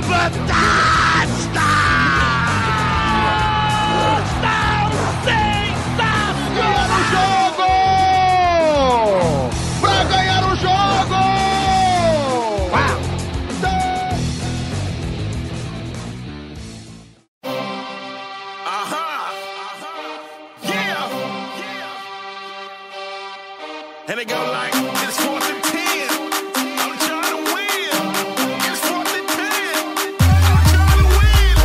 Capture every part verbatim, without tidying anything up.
And they go like, it's fourth and ten. I'm trying to win. It's fourth and ten. I'm trying to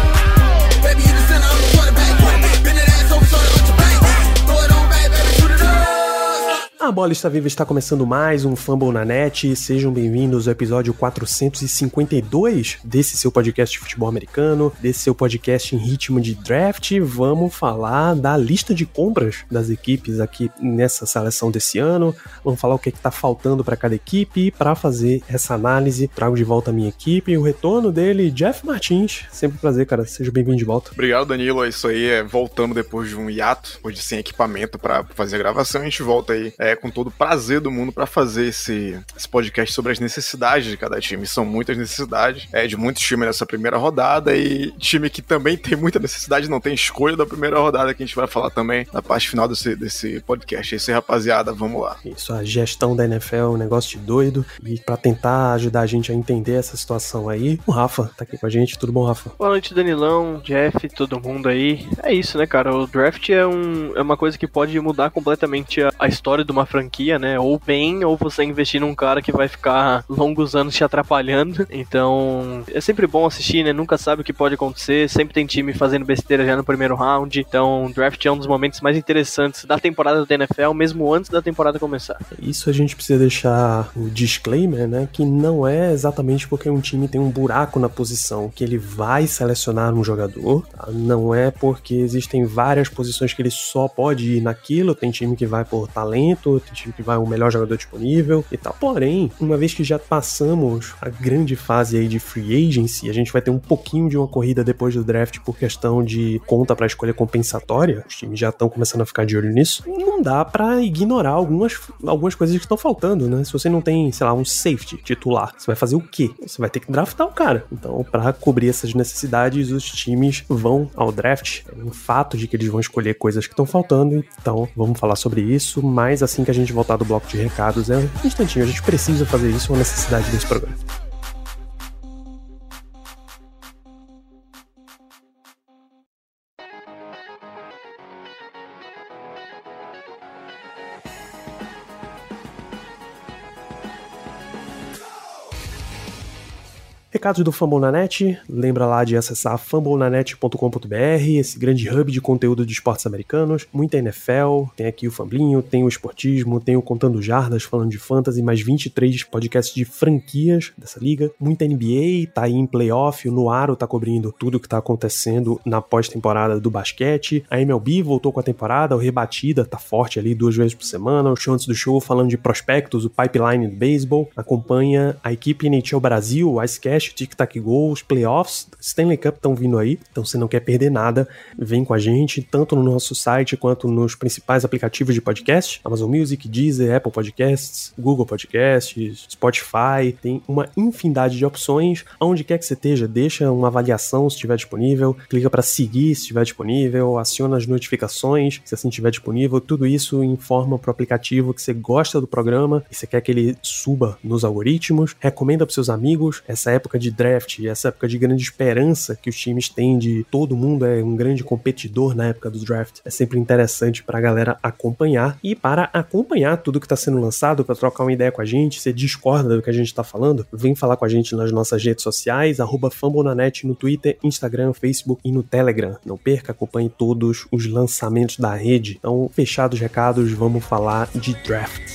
win. Baby, you the center, I'm the quarterback. Bend that ass over, shoulder, let your bank. Throw it on back, baby, shoot it up. A Bola Está Viva está começando mais um Fumble na Net. Sejam bem-vindos ao episódio quatrocentos e cinquenta e dois desse seu podcast de futebol americano, desse seu podcast em ritmo de draft. Vamos falar da lista de compras das equipes aqui nessa seleção desse ano. Vamos falar o que é está faltando para cada equipe. Para fazer essa análise, trago de volta a minha equipe. O retorno dele, Jeff Martins. Sempre um prazer, cara. Seja bem-vindo de volta. Obrigado, Danilo. É isso aí. É, voltamos depois de um hiato, depois de sem equipamento para fazer a gravação. A gente volta aí é, com todo o prazer do mundo para fazer esse, esse podcast sobre as necessidades de cada time. São muitas necessidades, é, de muitos times nessa primeira rodada, e time que também tem muita necessidade, não tem escolha da primeira rodada, que a gente vai falar também na parte final desse, desse podcast. É isso aí, rapaziada, vamos lá. Isso, a gestão da N F L é um negócio de doido, e para tentar ajudar a gente a entender essa situação aí, o Rafa tá aqui com a gente. Tudo bom, Rafa? Boa noite, Danilão, Jeff, todo mundo aí. É isso, né, cara? O draft é, um, é uma coisa que pode mudar completamente a, a história de uma franquia, né? Ou bem, ou você investir num cara que vai ficar longos anos te atrapalhando. Então, é sempre bom assistir, né? Nunca sabe o que pode acontecer. Sempre tem time fazendo besteira já no primeiro round. Então, o draft é um dos momentos mais interessantes da temporada da N F L, mesmo antes da temporada começar. Isso a gente precisa deixar o disclaimer, né? Que não é exatamente porque um time tem um buraco na posição que ele vai selecionar um jogador, tá? Não é porque existem várias posições que ele só pode ir naquilo. Tem time que vai por talento, tem time que vai o melhor jogador disponível e tal. Porém, uma vez que já passamos a grande fase aí de free agency, a gente vai ter um pouquinho de uma corrida depois do draft por questão de conta para escolha compensatória. Os times já estão começando a ficar de olho nisso. Não dá para ignorar algumas, algumas coisas que estão faltando, né? Se você não tem, sei lá, um safety titular, você vai fazer o quê? Você vai ter que draftar o cara. Então, para cobrir essas necessidades, os times vão ao draft. É um fato de que eles vão escolher coisas que estão faltando. Então, vamos falar sobre isso, mas assim que a gente voltar do bloco de recados, é um instantinho, a gente precisa fazer isso, é uma necessidade desse programa. Recados do Fumble na Net, lembra lá de acessar fumble na net ponto com ponto b r, esse grande hub de conteúdo de esportes americanos, muita N F L, tem aqui o Famblinho, tem o Esportismo, tem o Contando Jardas falando de fantasy, mais vinte e três podcasts de franquias dessa liga, muita N B A, tá aí em playoff, o Noaro tá cobrindo tudo que tá acontecendo na pós-temporada do basquete, a M L B voltou com a temporada, o Rebatida tá forte ali duas vezes por semana, o show antes do show falando de prospectos, o pipeline do beisebol, acompanha a equipe N H L Brasil, o Icecast, Tic Tac Go, os playoffs, Stanley Cup estão vindo aí, então você não quer perder nada, vem com a gente, tanto no nosso site quanto nos principais aplicativos de podcast, Amazon Music, Deezer, Apple Podcasts, Google Podcasts, Spotify, tem uma infinidade de opções, onde quer que você esteja, deixa uma avaliação se estiver disponível, clica para seguir se estiver disponível, aciona as notificações se assim estiver disponível, tudo isso informa para o aplicativo que você gosta do programa e você quer que ele suba nos algoritmos, recomenda para seus amigos. Essa época de draft, essa época de grande esperança que os times têm de todo mundo é um grande competidor na época do draft, é sempre interessante pra galera acompanhar, e para acompanhar tudo que tá sendo lançado, pra trocar uma ideia com a gente, você discorda do que a gente tá falando, vem falar com a gente nas nossas redes sociais, arroba FumbleNaNet no Twitter, Instagram, Facebook e no Telegram. Não perca, acompanhe todos os lançamentos da rede. Então, fechados os recados, vamos falar de draft.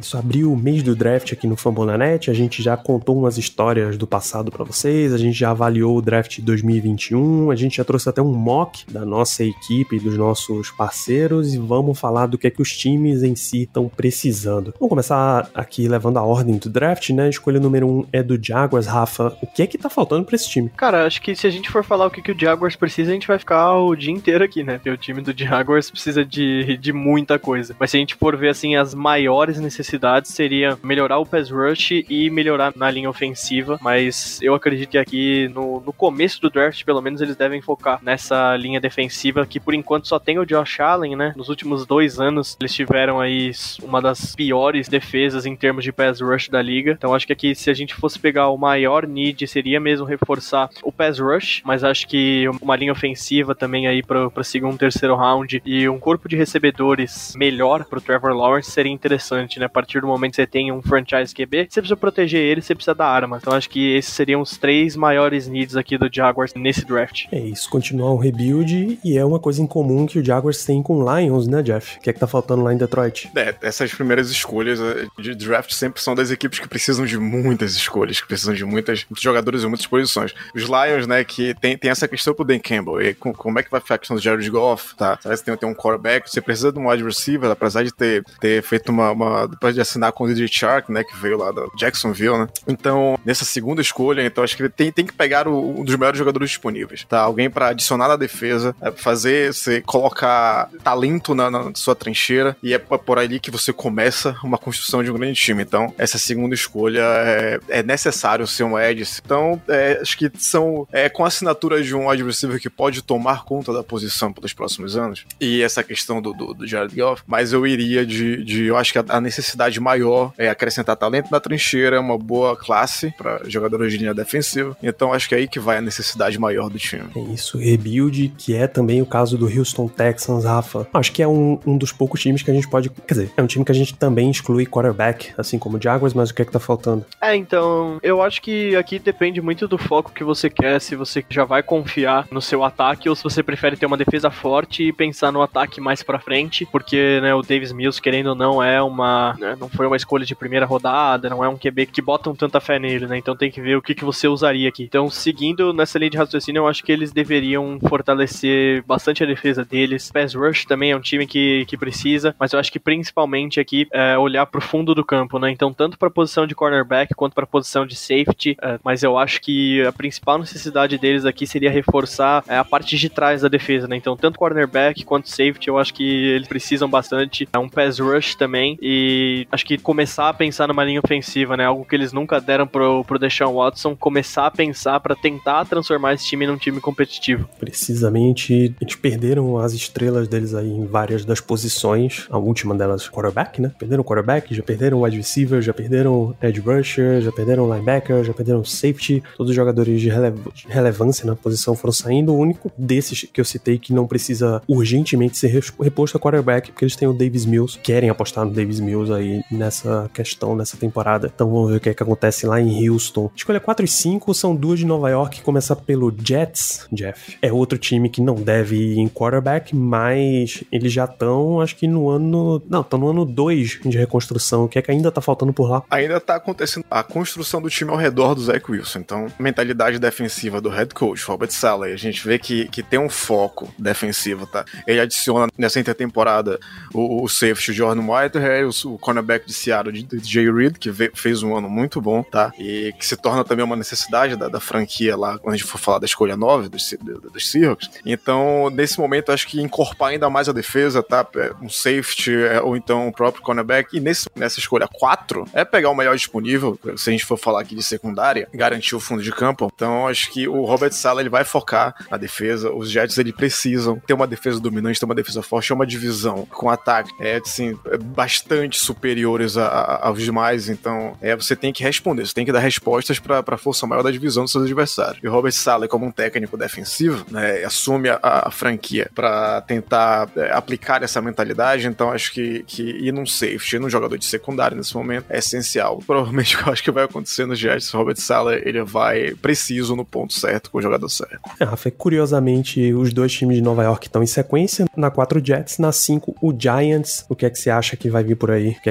isso, abriu o mês do draft aqui no Fambonanet, a gente já contou umas histórias do passado pra vocês, a gente já avaliou o draft dois mil e vinte e um, a gente já trouxe até um mock da nossa equipe, dos nossos parceiros, e vamos falar do que é que os times em si estão precisando. Vamos começar aqui levando a ordem do draft, né? A escolha número um é do Jaguars. Rafa, o que é que tá faltando pra esse time? Cara, acho que se a gente for falar o que, que o Jaguars precisa, a gente vai ficar o dia inteiro aqui, né? Porque o time do Jaguars precisa de, de muita coisa. Mas se a gente for ver, assim, as maiores necessidades seria melhorar o pass rush e melhorar na linha ofensiva. Mas eu acredito que aqui no, no começo do draft, pelo menos, eles devem focar nessa linha defensiva, que por enquanto só tem o Josh Allen, né? Nos últimos dois anos, eles tiveram aí uma das piores defesas em termos de pass rush da liga. Então acho que aqui, se a gente fosse pegar o maior need, seria mesmo reforçar o pass rush, mas acho que uma linha ofensiva também aí para o segundo, terceiro round e um corpo de recebedores melhor pro Trevor Lawrence seria interessante, né? A partir do momento que você tem um franchise Q B, você precisa proteger ele, você precisa da arma. Então acho que esses seriam os três maiores needs aqui do Jaguars nesse draft. É isso, continuar um rebuild, e é uma coisa em comum que o Jaguars tem com o Lions, né, Jeff? O que é que tá faltando lá em Detroit? É, essas primeiras escolhas de draft sempre são das equipes que precisam de muitas escolhas, que precisam de muitas, muitos jogadores e muitas posições. Os Lions, né, que tem, tem essa questão pro Dan Campbell, e com, como é que vai ficar a questão do Jared Goff, tá? Você tem, tem um quarterback, você precisa de um wide receiver, apesar de ter, ter feito uma, uma, depois de assinar com o D J Chark, né, que veio lá da Jacksonville, né? Então, nessa segunda escolha, então acho que tem, tem que pegar o, um dos melhores jogadores disponíveis, tá? Alguém pra adicionar na defesa, é fazer, você colocar talento na, na sua trincheira, e é por ali que você começa uma construção de um grande time. Então, essa segunda escolha é, é necessário ser um edge. Então, é, acho que são é, com a assinatura de um wide receiver que pode tomar conta da posição pelos próximos anos, e essa questão do, do, do Jared Goff, mas eu iria de, de eu acho que a, a necessidade maior é acrescentar talento na trincheira, uma boa classe para jogadores de linha defensiva. Então, acho que é aí que vai a necessidade maior do time. É isso, rebuild, que é também o caso do Houston Texans, Rafa. Acho que é um, um dos poucos times que a gente pode... Quer dizer, é um time que a gente também exclui quarterback, assim como o Jaguars, mas o que é que tá faltando? É, então, eu acho que aqui depende muito do foco que você quer, se você já vai confiar no seu ataque ou se você prefere ter uma defesa forte e pensar no ataque mais pra frente, porque, né, o Davis Mills, querendo ou não, é uma... Né, não foi uma escolha de primeira rodada, não é um Q B que botam tanta fé nele, né, então tem que ver o que, que você usaria aqui. Então, seguindo nessa linha de raciocínio, eu acho que eles deveriam fortalecer bastante a defesa deles. Pass rush também é um time que, que precisa, mas eu acho que principalmente aqui é olhar pro fundo do campo, né, então tanto pra posição de cornerback quanto pra posição de safety, é, mas eu acho que a principal necessidade deles aqui seria reforçar é, a parte de trás da defesa, né, então tanto cornerback quanto safety, eu acho que eles precisam bastante, é um pass rush também, e acho que começar a pensar numa linha ofensiva, né, algo que eles nunca deram pro, pro Deshaun Watson, começar a pensar pra tentar transformar esse time num time competitivo. Precisamente, eles perderam as estrelas deles aí em várias das posições, a última delas quarterback, né, perderam quarterback, já perderam wide receiver, já perderam edge rusher, já perderam linebacker, já perderam safety, todos os jogadores de relev- relevância na posição foram saindo. O único desses que eu citei que não precisa urgentemente ser reposto é quarterback, porque eles têm o Davis Mills, querem apostar no Davis Mills aí nessa questão, nessa temporada. Então vamos ver o que é que acontece lá em Houston. Escolha quatro e cinco são duas de Nova York, começar pelo Jets, Jeff. É outro time que não deve ir em quarterback, mas eles já estão, acho que no ano... Não, estão no ano dois de reconstrução. O que é que ainda tá faltando por lá? Ainda tá acontecendo a construção do time ao redor do Zach Wilson. Então, a mentalidade defensiva do head coach, Robert Saleh, a gente vê que, que tem um foco defensivo, tá? Ele adiciona nessa intertemporada o, o safety Jordan Whitehair, o, o cornerback de Seattle, de, de Jay Reed, que veio, fez um ano muito bom, tá? E que se torna também uma necessidade da, da franquia lá, quando a gente for falar da escolha nove dos, dos Seahawks. Então, nesse momento, acho que encorpar ainda mais a defesa, tá? Um safety, ou então o próprio cornerback. E nesse, nessa escolha quatro, é pegar o melhor disponível, se a gente for falar aqui de secundária, garantir o fundo de campo. Então, acho que o Robert Saleh, ele vai focar na defesa. Os Jets, ele precisam ter uma defesa dominante, ter uma defesa forte, é uma divisão com ataque, é, assim, bastante superiores a, a, aos demais. Então, é, você tem que responder, você tem que dar respostas para a força maior da divisão dos seus adversários. E o Robert Saleh, como um técnico defensivo, né, assume a, a franquia para tentar é, aplicar essa mentalidade. Então, acho que, que ir num safety, ir num jogador de secundário nesse momento é essencial. Provavelmente o que eu acho que vai acontecer no Jets, o Robert Saleh, ele vai preciso no ponto certo, com o jogador certo. É, Rafa, curiosamente, os dois times de Nova York estão em sequência. Na quatro, Jets. Na cinco, o Giants. O que é que você acha que vai vir por aí? O que é que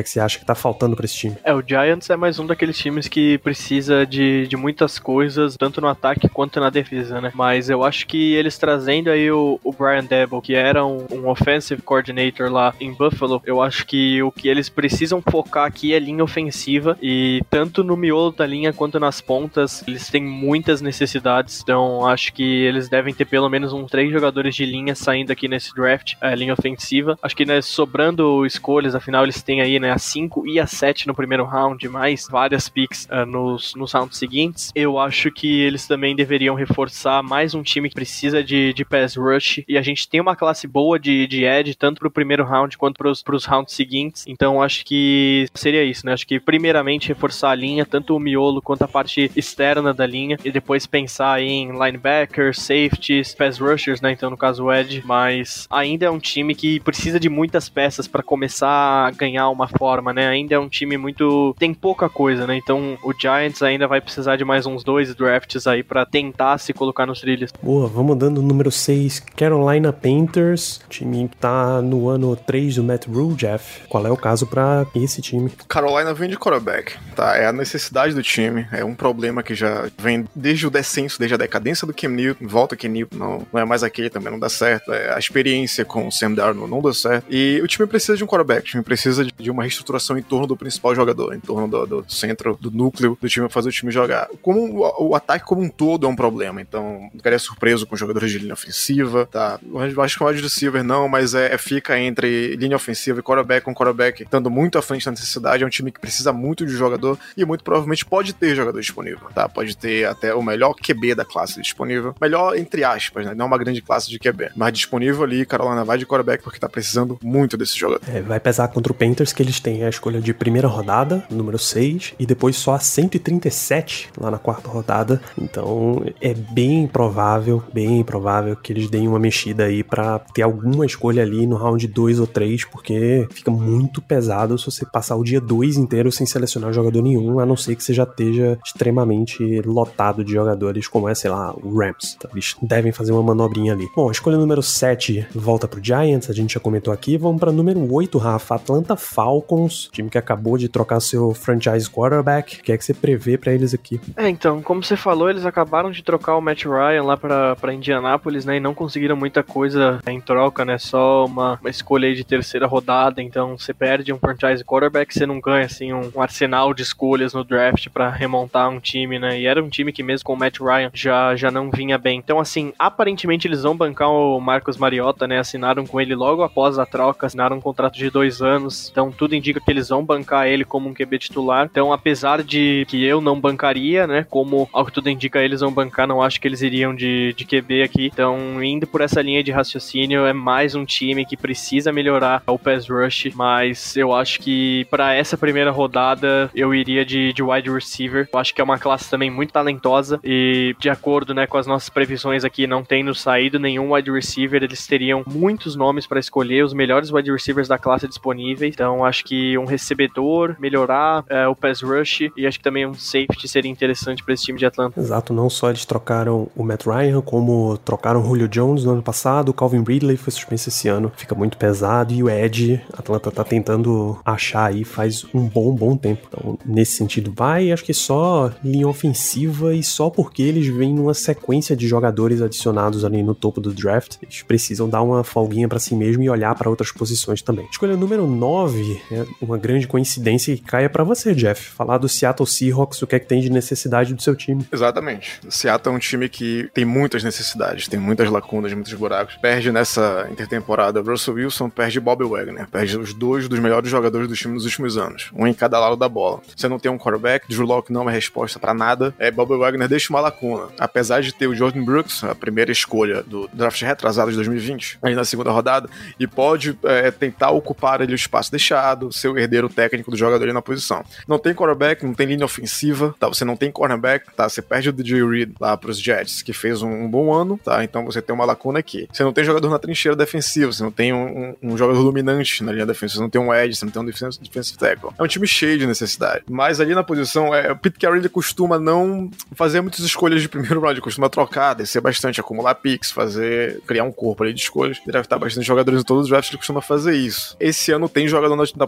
que você acha que tá faltando pra esse time? É, o Giants é mais um daqueles times que precisa de, de muitas coisas, tanto no ataque quanto na defesa, né? Mas eu acho que eles trazendo aí o, o Brian Daboll, que era um, um offensive coordinator lá em Buffalo, eu acho que o que eles precisam focar aqui é linha ofensiva, e tanto no miolo da linha quanto nas pontas, eles têm muitas necessidades, então acho que eles devem ter pelo menos uns três jogadores de linha saindo aqui nesse draft, é, linha ofensiva. Acho que, né, sobrando escolhas, afinal eles têm aí, né, a cinco e a sete no primeiro round, mais várias picks uh, nos, nos rounds seguintes. Eu acho que eles também deveriam reforçar mais um time que precisa de, de pass rush, e a gente tem uma classe boa de, de edge, tanto pro primeiro round quanto pros, pros rounds seguintes, então acho que seria isso, né? Acho que primeiramente reforçar a linha, tanto o miolo quanto a parte externa da linha, e depois pensar em linebackers, safeties, pass rushers, né? Então no caso o edge, mas ainda é um time que precisa de muitas peças para começar a ganhar uma forma, né? Ainda é um time muito... tem pouca coisa, né? Então o Giants ainda vai precisar de mais uns dois drafts aí para tentar se colocar nos trilhos. Boa, vamos dando o número seis, Carolina Panthers, time que tá no ano três do Matt Rule, Jeff. Qual é o caso pra esse time? Carolina vem de quarterback, tá? É a necessidade do time, é um problema que já vem desde o descenso, desde a decadência do Cam Newton, volta Cam Newton, não, não é mais aquele, também não dá certo, é, a experiência com o Sam Darnold não dá certo, e o time precisa de um quarterback, o time precisa de, de uma reestruturação em torno do principal jogador, em torno do, do centro, do núcleo do time, pra fazer o time jogar. Como o, o ataque como um todo é um problema, então não ficaria surpreso com jogadores de linha ofensiva, tá? Eu acho que o wide receiver não, mas é, é fica entre linha ofensiva e quarterback, com quarterback estando muito à frente da necessidade, é um time que precisa muito de jogador, e muito provavelmente pode ter jogador disponível, tá? Pode ter até o melhor Q B da classe disponível, melhor entre aspas, né? Não é uma grande classe de Q B, mas disponível ali, Carolina vai de quarterback porque tá precisando muito desse jogador. É, vai pesar contra o Panthers, que eles têm a escolha de primeira rodada, número seis, e depois só a cento e trinta e sete lá na quarta rodada, então é bem provável, bem provável que eles deem uma mexida aí pra ter alguma escolha ali no round dois ou três, porque fica muito pesado se você passar o dia dois inteiro sem selecionar jogador nenhum, a não ser que você já esteja extremamente lotado de jogadores, como é, sei lá, o Rams. Então, eles devem fazer uma manobrinha ali. Bom, a escolha número sete volta pro Giants, a gente já comentou aqui. Vamos pra número oito, Rafa, Atlanta Falcons, time que acabou de trocar seu franchise quarterback. O que é que você prevê pra eles aqui? É, então, como você falou, eles acabaram de trocar o Matt Ryan lá pra, pra Indianápolis, né, e não conseguiram muita coisa em troca, né, só uma, uma escolha aí de terceira rodada, então você perde um franchise quarterback, você não ganha, assim, um, um arsenal de escolhas no draft pra remontar um time, né, e era um time que mesmo com o Matt Ryan já, já não vinha bem. Então, assim, aparentemente eles vão bancar o Marcus Mariota, né, assinaram com ele logo após a troca, assinaram um contrato de dois anos, então tudo indica que eles vão bancar ele como um Q B titular. Então, apesar de que eu não bancaria, né, como ao que tudo indica eles vão bancar, não acho que eles iriam de, de Q B aqui. Então, indo por essa linha de raciocínio, é mais um time que precisa melhorar o pass rush, mas eu acho que para essa primeira rodada eu iria de, de wide receiver. Eu acho que é uma classe também muito talentosa e, de acordo, né, com as nossas previsões aqui, não tendo saído nenhum wide receiver, eles teriam muitos nomes para escolher, os melhores wide receivers da classe disponíveis. Então, acho que um recebedor, melhorar é, o pass rush, e acho que também um safety seria interessante para esse time de Atlanta. Exato, não só eles trocaram o Matt Ryan, como trocaram o Julio Jones no ano passado, o Calvin Ridley foi suspenso esse ano, fica muito pesado, e o Edge, a Atlanta tá tentando achar aí faz um bom, bom tempo. Então, nesse sentido, vai, acho que só linha ofensiva, e só porque eles vêm numa sequência de jogadores adicionados ali no topo do draft, eles precisam dar uma folguinha pra si mesmo e olhar pra outras posições também. Escolha número nove, é uma grande coincidência que caia pra você, Jeff, falar do Seattle Seahawks, o que é que tem de necessidade do seu time. Exatamente. O Seattle é um time que tem muitas necessidades, tem muitas lacunas, muitos buracos. Perde nessa intertemporada Russell Wilson, perde Bobby Wagner, perde os dois dos melhores jogadores do time nos últimos anos, um em cada lado da bola. Você não tem um quarterback, Drew Lock não é resposta pra nada, é, Bobby Wagner deixa uma lacuna. Apesar de ter o Jordan Brooks, a primeira escolha do draft retrasado de dois mil e vinte, aí na segunda rodada, e pode é, tentar ocupar ali o espaço deixado, ser o herdeiro técnico do jogador ali na posição. Não tem quarterback, não tem linha ofensiva, tá? Você não tem cornerback, tá? Você perde o D J Reed lá pros Jets, que fez um, um bom ano, tá? Então você tem uma lacuna aqui. Você não tem jogador na trincheira defensiva, você não tem um, um, um jogador dominante na linha defensiva, você não tem um edge, você não tem um defensive, defensive tackle. É um time cheio de necessidade. Mas ali na posição, é, o Pete Carroll ele costuma não fazer muitas escolhas de primeiro round, ele costuma trocar, descer bastante, acumular picks, fazer, criar um corpo ali de escolhas, draftar bastante jogadores em todos os drafts, ele costuma fazer isso. Esse ano tem jogador na, na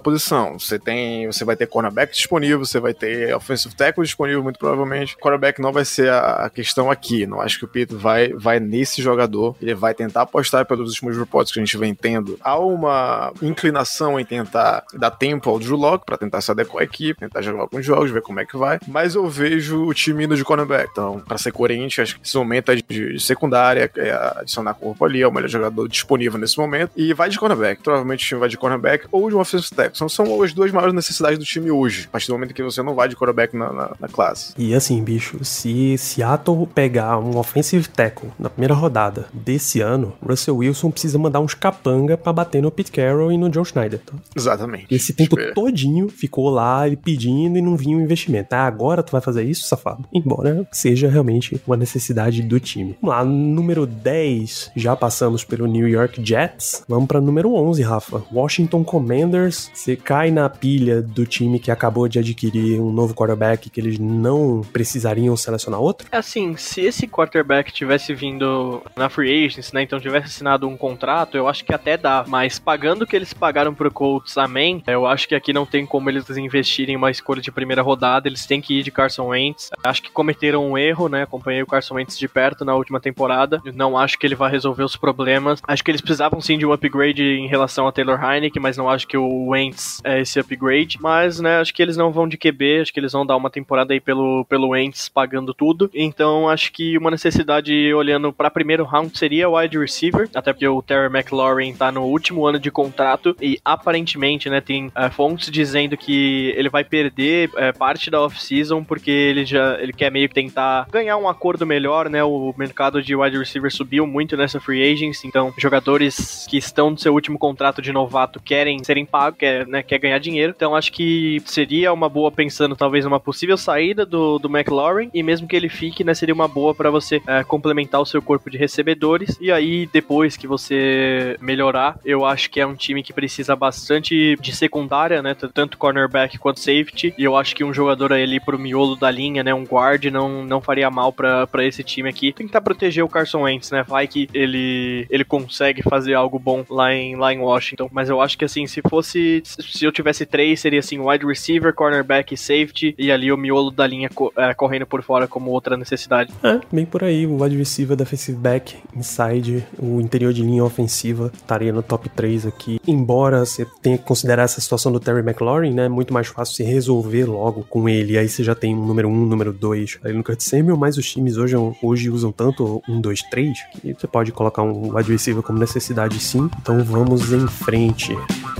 posição. Você tem, você vai ter cornerback disponível, você vai ter offensive tackle disponível, muito provavelmente. Quarterback não vai ser a, a questão aqui. Não acho que o Pete vai, vai nesse jogador. Ele vai tentar apostar pelos últimos reportes que a gente vem tendo. Há uma inclinação em tentar dar tempo ao Drew Lock pra tentar se adequar à equipe, tentar jogar alguns jogos, ver como é que vai. Mas eu vejo o time indo de cornerback. Então, pra ser coerente, acho que esse momento é de, de secundária, é adicionar corpo ali, é o melhor jogador disponível nesse momento. E vai de cornerback. Provavelmente o time vai de cornerback ou de um offensive tackle. São, são as duas maiores necessidades do time hoje. A partir do momento que você não vai de quarterback na, na, na classe. E assim, bicho, se Seattle pegar um offensive tackle na primeira rodada desse ano, Russell Wilson precisa mandar uns capanga pra bater no Pete Carroll e no John Schneider. Tá? Exatamente. Esse tempo todinho ficou lá ele pedindo e não vinha um investimento. Ah, agora tu vai fazer isso, safado? Embora seja realmente uma necessidade do time. Vamos lá, número dez, já passamos pelo New York Jets. Vamos pra número onze, Rafa. Washington Commanders. Você cai na pilha do time que acabou de adquirir um novo quarterback que eles não precisariam selecionar outro? Assim, se esse quarterback tivesse vindo na free agency, né, então tivesse assinado um contrato, eu acho que até dá, mas pagando o que eles pagaram pro Colts, amém, eu acho que aqui não tem como eles investirem em uma escolha de primeira rodada, eles têm que ir de Carson Wentz. Acho que cometeram um erro, né, acompanhei o Carson Wentz de perto na última temporada, não acho que ele vai resolver os problemas, acho que eles precisavam sim de um upgrade em relação a Taylor Heinicke, mas não acho que o Wentz é esse upgrade, mas, né, acho que eles não vão de Q B, acho que eles vão dar uma temporada aí pelo, pelo Wentz pagando tudo, então acho que uma necessidade olhando pra primeiro round seria o wide receiver, até porque o Terry McLaurin tá no último ano de contrato e aparentemente, né, tem é, fontes dizendo que ele vai perder é, parte da off-season porque ele já ele quer meio que tentar ganhar um acordo melhor, né, o mercado de wide receiver subiu muito nessa free agency, então jogadores que estão no seu último contrato de novato querem serem pagos, quer, né, quer ganhar dinheiro, então acho que seria uma boa pensando talvez numa possível saída do, do McLaurin e mesmo que ele fique, né, seria uma boa pra você é, complementar o seu corpo de recebedores e aí depois que você melhorar, eu acho que é um time que precisa bastante de secundária, né, tanto cornerback quanto safety, e eu acho que um jogador ali pro miolo da linha, né, um guard não, não faria mal pra, pra esse time aqui. Tentar proteger o Carson Wentz, né, vai que ele, ele consegue fazer algo bom lá em, lá em Washington, mas eu acho que assim, se fosse, se eu tivesse três, seria assim, wide receiver, cornerback e safety, e ali o miolo da linha co- é, correndo por fora como outra necessidade. É, bem por aí, o wide receiver, defensive back, inside, o interior de linha ofensiva estaria no top três aqui, embora você tenha que considerar essa situação do Terry McLaurin, né, muito mais fácil se resolver logo com ele, aí você já tem um número um, número dois ali no Curtis Samuel, mas os times hoje, hoje usam tanto um, dois, três, que você pode colocar um wide receiver como necessidade sim, então vamos em frente.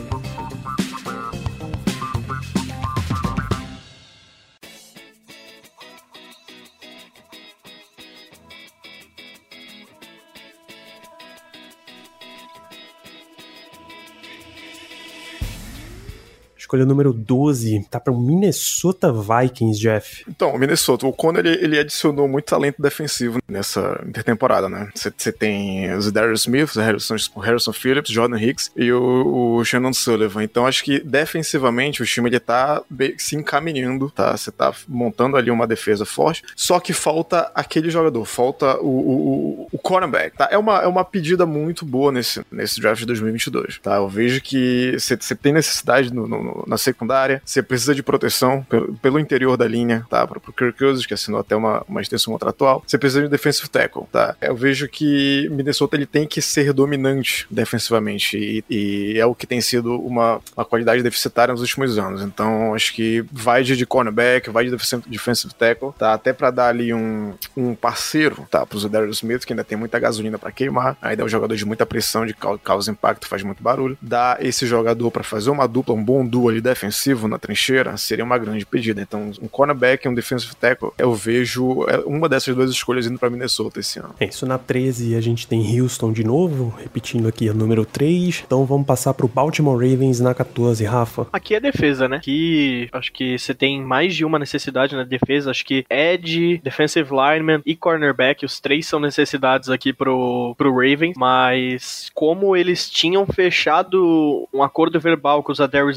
Escolha número doze, tá para o Minnesota Vikings, Jeff. Então, o Minnesota, o Conner, ele, ele adicionou muito talento defensivo nessa intertemporada, né? Você tem o Darius Smith, o Harrison, o Harrison Phillips, Jordan Hicks e o, o Shannon Sullivan. Então, acho que defensivamente o time ele tá se encaminhando, tá? Você tá montando ali uma defesa forte, só que falta aquele jogador, falta o, o, o cornerback, tá? É uma, é uma pedida muito boa nesse, nesse draft de dois mil e vinte e dois, tá? Eu vejo que você tem necessidade no, no na secundária, você precisa de proteção pelo, pelo interior da linha, tá? Pro, pro Kirk Cousins, que assinou até uma, uma extensão contratual, você precisa de defensive tackle, tá? Eu vejo que Minnesota ele tem que ser dominante defensivamente e, e é o que tem sido uma, uma qualidade deficitária nos últimos anos, então acho que vai de, de cornerback, vai de defensive tackle, tá? Até pra dar ali um, um parceiro, tá? Pro Darius Smith, que ainda tem muita gasolina pra queimar, ainda é um jogador de muita pressão, de causa impacto, faz muito barulho, dá esse jogador pra fazer uma dupla, um bom duo ali defensivo na trincheira, seria uma grande pedida. Então, um cornerback e um defensive tackle, eu vejo uma dessas duas escolhas indo pra Minnesota esse ano. É isso, na treze a gente tem Houston de novo, repetindo aqui a número três, então vamos passar pro Baltimore Ravens na quatorze, Rafa. Aqui é defesa, né? Aqui acho que você tem mais de uma necessidade na defesa, acho que edge, defensive lineman e cornerback, os três são necessidades aqui pro, pro Ravens, mas como eles tinham fechado um acordo verbal com os Darius Smith,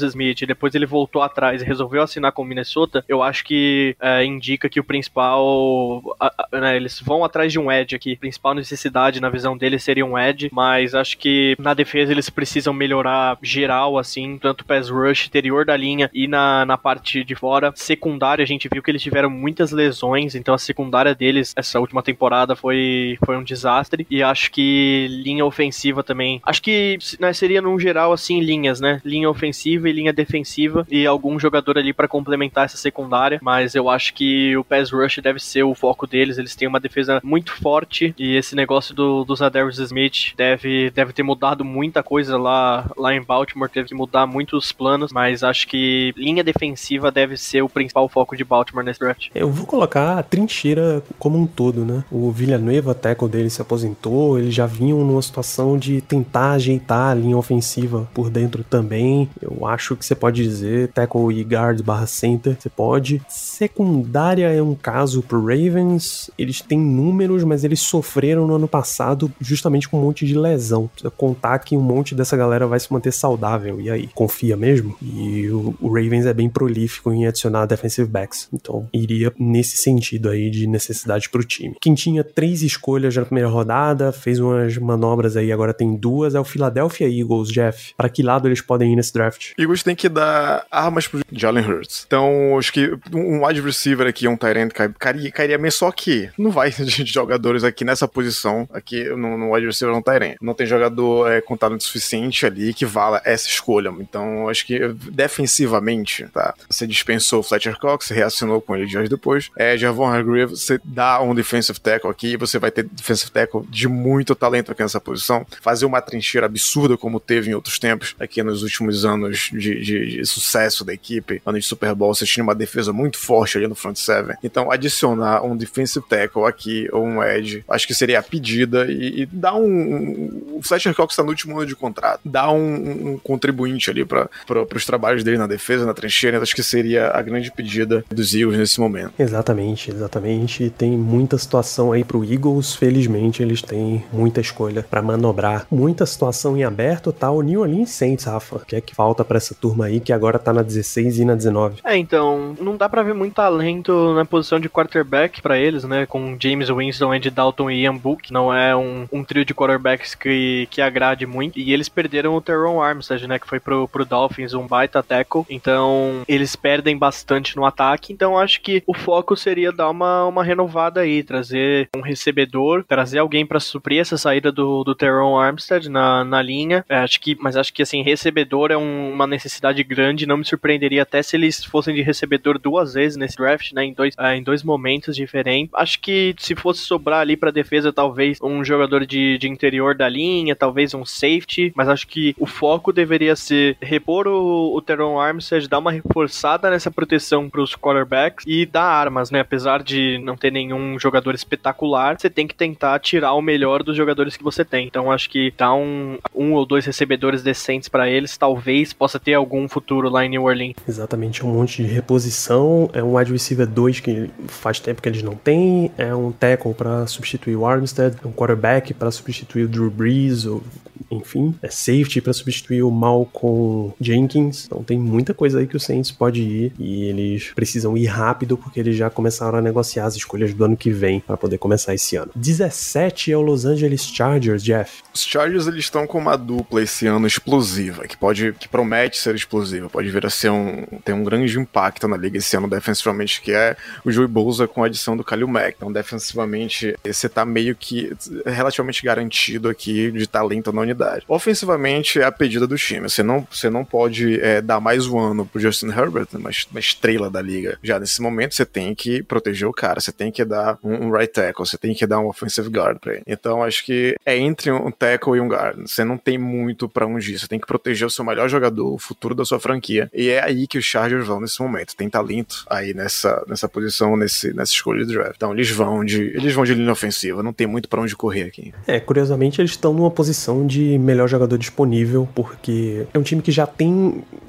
e depois ele voltou atrás e resolveu assinar com o Minnesota, eu acho que é, indica que o principal, a, a, né, eles vão atrás de um edge aqui, a principal necessidade na visão deles seria um edge, mas acho que na defesa eles precisam melhorar geral, assim, tanto pass rush, interior da linha e na, na parte de fora. Secundária, a gente viu que eles tiveram muitas lesões, então a secundária deles, essa última temporada foi, foi um desastre, e acho que linha ofensiva também, acho que né, seria num geral assim, linhas, né, linha ofensiva e linha defensiva, e algum jogador ali pra complementar essa secundária, mas eu acho que o pass rush deve ser o foco deles, eles têm uma defesa muito forte, e esse negócio do, do Zadarius Smith deve, deve ter mudado muita coisa lá, lá em Baltimore, teve que mudar muitos planos, mas acho que linha defensiva deve ser o principal foco de Baltimore nesse draft. Eu vou colocar a trincheira como um todo, né? O Villanueva, tackle dele, se aposentou, eles já vinham numa situação de tentar ajeitar a linha ofensiva por dentro também. Eu acho que você pode dizer tackle e guard barra center, você pode. Secundária é um caso pro Ravens, eles têm números, mas eles sofreram no ano passado justamente com um monte de lesão. Precisa contar que um monte dessa galera vai se manter saudável, e aí? Confia mesmo? E o, o Ravens é bem prolífico em adicionar defensive backs, então iria nesse sentido aí de necessidade pro time. Quem tinha três escolhas na primeira rodada, fez umas manobras aí, agora tem duas, é o Philadelphia Eagles, Jeff. Para que lado eles podem ir nesse draft? Eagles tem que dar armas pro Jalen Hurts. Então, acho que um wide receiver aqui, um tight end, cairia, cairia bem, só que não vai de jogadores aqui nessa posição, aqui no, no wide receiver, no tight end. Não tem jogador é, com talento suficiente ali que vala essa escolha. Então, acho que defensivamente, tá? Você dispensou o Fletcher Cox, você reassinou com ele dias depois. É, Javon Hargrave, você dá um defensive tackle aqui, você vai ter defensive tackle de muito talento aqui nessa posição. Fazer uma trincheira absurda como teve em outros tempos, aqui nos últimos anos de, de, de sucesso da equipe, ano de Super Bowl, você tinha uma defesa muito forte ali no front seven. Então, adicionar um defensive tackle aqui, ou um edge, acho que seria a pedida e, e dar um, um... O Fletcher Cox está no último ano de contrato. Dá um, um contribuinte ali para os trabalhos dele na defesa, na trincheira. Acho que seria a grande pedida dos Eagles nesse momento. Exatamente, exatamente. Tem muita situação aí pro Eagles. Felizmente, eles têm muita escolha para manobrar. Muita situação em aberto, tá? O New Orleans Saints, Rafa. O que é que falta para essa turma aí, que agora tá na dezesseis e na dezenove? É, então, não dá pra ver muito talento na posição de quarterback pra eles, né? Com James Winston, Andy Dalton e Ian Book. Não é um, um trio de quarterbacks que, que agrade muito. E eles perderam o Teron Armstead, né? Que foi pro, pro Dolphins, um baita tackle. Então, eles perdem bastante no ataque. Então, acho que o foco seria dar uma, uma renovada aí, trazer um recebedor, trazer alguém pra suprir essa saída do, do Teron Armstead na, na linha. É, acho que, mas acho que, assim, recebedor é um, uma necessidade grande. Não me surpreenderia até se eles fossem de recebedor duas vezes nesse draft, né? Em dois, é, em dois momentos diferentes. Acho que se fosse sobrar ali pra defesa, talvez um jogador de, de interior da linha, talvez um safety, mas acho que o foco deveria ser repor o, o Teron Armstead, dar uma reforçada nessa proteção pros quarterbacks e dar armas, né? Apesar de não ter nenhum jogador espetacular, você tem que tentar tirar o melhor dos jogadores que você tem. Então acho que dar um, um ou dois recebedores decentes pra eles, talvez possa ter algum futuro lá em New Orleans. Exatamente, um monte de reposição. É um wide receiver dois que faz tempo que eles não têm, é um tackle pra substituir o Armstead, um quarterback pra substituir o Drew Brees, ou enfim, é safety pra substituir o Malcolm Jenkins. Então tem muita coisa aí que o Saints pode ir, e eles precisam ir rápido porque eles já começaram a negociar as escolhas do ano que vem pra poder começar esse ano. dezessete é o Los Angeles Chargers, Jeff. Os Chargers, eles estão com uma dupla esse ano explosiva, que pode, que promete ser explosiva, pode vir a ser um, ter um grande impacto na liga esse ano defensivamente, que é o Joey Bosa com a adição do Khalil Mack. Então defensivamente, você tá meio que relativamente garantido aqui de talento na unidade. Ofensivamente, é a pedida do time. Você não, você não pode é, dar mais um ano pro Justin Herbert, uma, uma estrela da liga. Já nesse momento, você tem que proteger o cara, você tem que dar um, um right tackle, você tem que dar um offensive guard pra ele. Então, acho que é entre um tackle e um guard. Você não tem muito pra onde ir. Você tem que proteger o seu melhor jogador, o futuro da sua franquia. E é aí que os Chargers vão nesse momento. Tem talento aí nessa, nessa posição, nesse, nessa escolha de draft. Então, eles vão de, eles vão de linha ofensiva. Não tem muito pra onde correr aqui. É, curiosamente, eles estão numa posição de melhor jogador disponível, porque é um time que já tem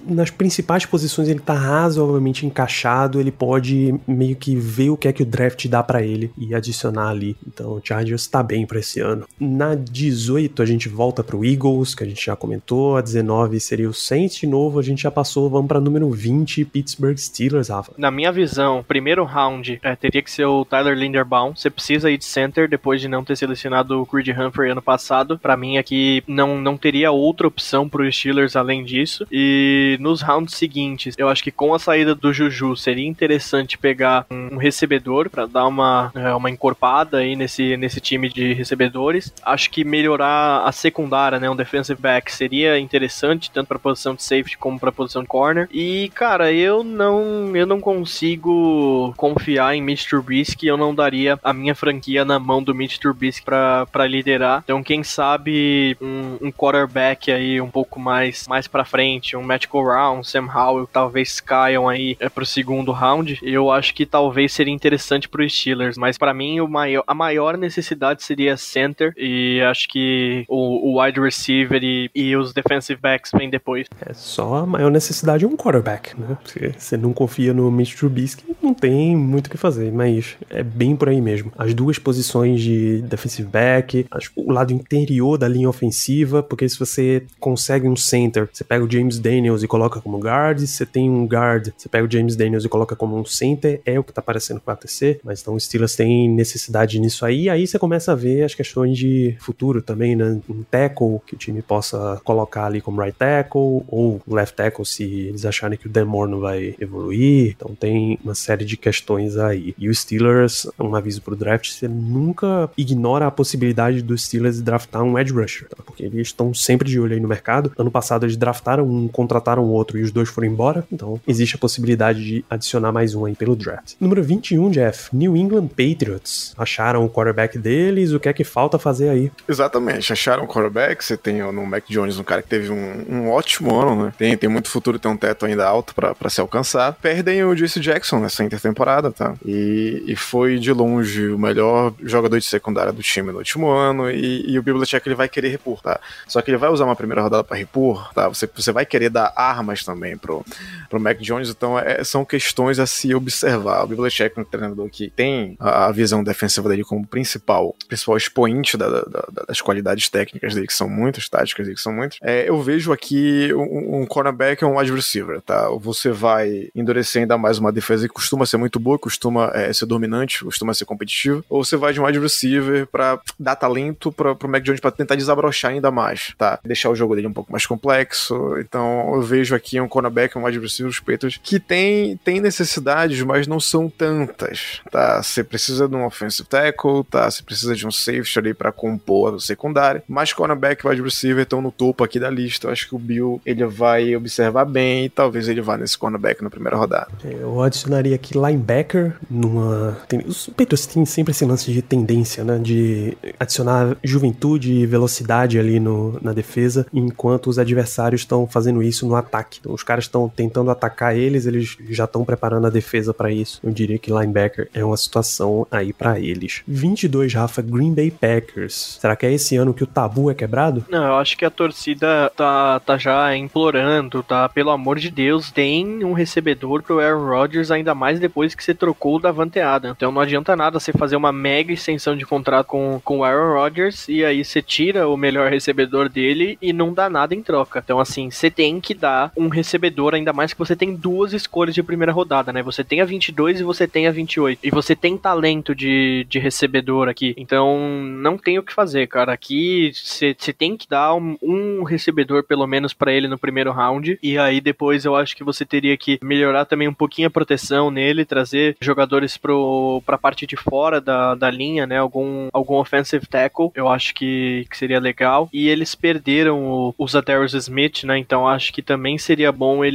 nas principais posições ele tá razoavelmente encaixado, ele pode meio que ver o que é que o draft dá pra ele e adicionar ali. Então o Chargers tá bem pra esse ano. Na dezoito a gente volta pro Eagles, que a gente já comentou, a dezenove seria o Saints de novo, a gente já passou, vamos pra número vinte, Pittsburgh Steelers, Rafa. Na minha visão, primeiro round é, teria que ser o Tyler Linderbaum. Você precisa ir de center depois de não ter selecionado o Creed Humphrey ano passado. Pra mim aqui não, não teria outra opção pro Steelers além disso. E nos rounds seguintes, eu acho que com a saída do Juju seria interessante pegar um, um recebedor pra dar uma, é, uma encorpada aí nesse, nesse time de recebedores. Acho que melhorar a secundária, né, um defensive back seria interessante, tanto pra posição de safety como pra posição de corner. E, cara, eu não, eu não consigo confiar em Mitch Trubisky, eu não daria a minha franquia na mão do Mitch Trubisky pra, pra liderar. Então, quem sabe um, um quarterback aí um pouco mais, mais pra frente, um Matt Corral, um Sam Howell, talvez caiam aí é, pro segundo round. Eu acho que talvez seria interessante pro Steelers, mas pra mim o maior, a maior necessidade seria center, e acho que o, o wide receiver e, e os defensive backs vêm depois. É só a maior necessidade é um quarterback, né? Se você não confia no Mitch Trubisky, não tem muito o que fazer, mas é bem por aí mesmo. As duas posições de defensive back, o lado interior da linha ofensiva, porque se você consegue um center, você pega o James Daniels e coloca como guard, se você tem um guard, você pega o James Daniels e coloca como um center, é o que tá parecendo que vai acontecer, mas então o Steelers tem necessidade nisso aí, aí você começa a ver as questões de futuro também, né? Um tackle que o time possa colocar ali como right tackle, ou left tackle se eles acharem que o Dan Moore não vai evoluir, então tem uma série de questões aí. E o Steelers, um aviso pro draft, você nunca ignora a possibilidade dos Steelers draftar um edge rusher, tá? Porque eles estão sempre de olho aí no mercado. Ano passado eles draftaram um, contrataram outro e os dois foram embora, então existe a possibilidade de adicionar mais um aí pelo draft. Número vinte e um, Jeff, New England Patriots. Acharam o quarterback deles, o que é que falta fazer aí? Exatamente, acharam o quarterback, você tem no Mac Jones um cara que teve um, um ótimo ano, né? Tem, tem muito futuro, tem um teto ainda alto pra, pra se alcançar. Perdem o J C Jackson nessa intertemporada, tá? E, e foi de longe o melhor jogador de secundária do time no último ano, e, e o Bill Belichick ele vai querer repor, tá? Só que ele vai usar uma primeira rodada pra repor, tá? Você, você vai querer dar armas também pro, pro Mac Jones, então é, são questões a se observar. O Bill Belichick é um treinador que tem a, a visão defensiva dele como principal, principal expoente da, da, da, das qualidades técnicas dele, que são muitas, táticas dele, que são muitas. É, eu vejo aqui um, um cornerback e um wide receiver, tá? Você vai endurecer ainda mais uma defesa que costuma ser muito boa, costuma é, ser dominante, costuma ser competitiva, ou você vai de um wide receiver pra dar talento pra, pro Mac Jones pra tentar desabrochar ainda mais, tá? Deixar o jogo dele um pouco mais complexo. Então eu vejo aqui um cornerback e um wide receiver, os Patriots, que tem, tem necessidades, mas não são tantas, tá? Você precisa de um offensive tackle, tá? Você precisa de um safety ali pra compor a secundária, mas cornerback e wide receiver estão no topo aqui da lista. Eu acho que o Bill, ele vai observar bem e talvez ele vá nesse cornerback na primeira rodada. Eu adicionaria aqui linebacker numa... Tem... Os Patriots têm sempre esse lance de tendência, né? De adicionar juventude e velocidade ali no, na defesa, enquanto os adversários estão fazendo isso no ataque. Então, os caras estão tentando atacar eles, eles já estão preparando a defesa para isso. Eu diria que linebacker é uma situação aí para eles. vinte e dois, Rafa, Green Bay Packers. Será que é esse ano que o tabu é quebrado? Não, eu acho que a torcida tá, tá já implorando, tá? Pelo amor de Deus, tem um recebedor pro Aaron Rodgers, ainda mais depois que você trocou o Davante Adams. Então não adianta nada você fazer uma mega extensão de contrato com, com o Aaron Rodgers e aí você tira o melhor recebedor dele e não dá nada em troca. Então assim, você tem que dar um recebedor, ainda mais que você tem duas escolhas de primeira rodada, né? Você tem a vinte e dois e você tem a vinte e oito. E você tem talento de, de recebedor aqui. Então não tem o que fazer, cara. Aqui você tem que dar um, um recebedor pelo menos pra ele no primeiro round. E aí depois eu acho que você teria que melhorar também um pouquinho a proteção nele, trazer jogadores pro, pra parte de fora da, da linha, né? Algum, algum offensive tackle. Eu acho que, que seria legal. E eles perderam o, o Zadarius Smith, né? Então acho que também seria bom eles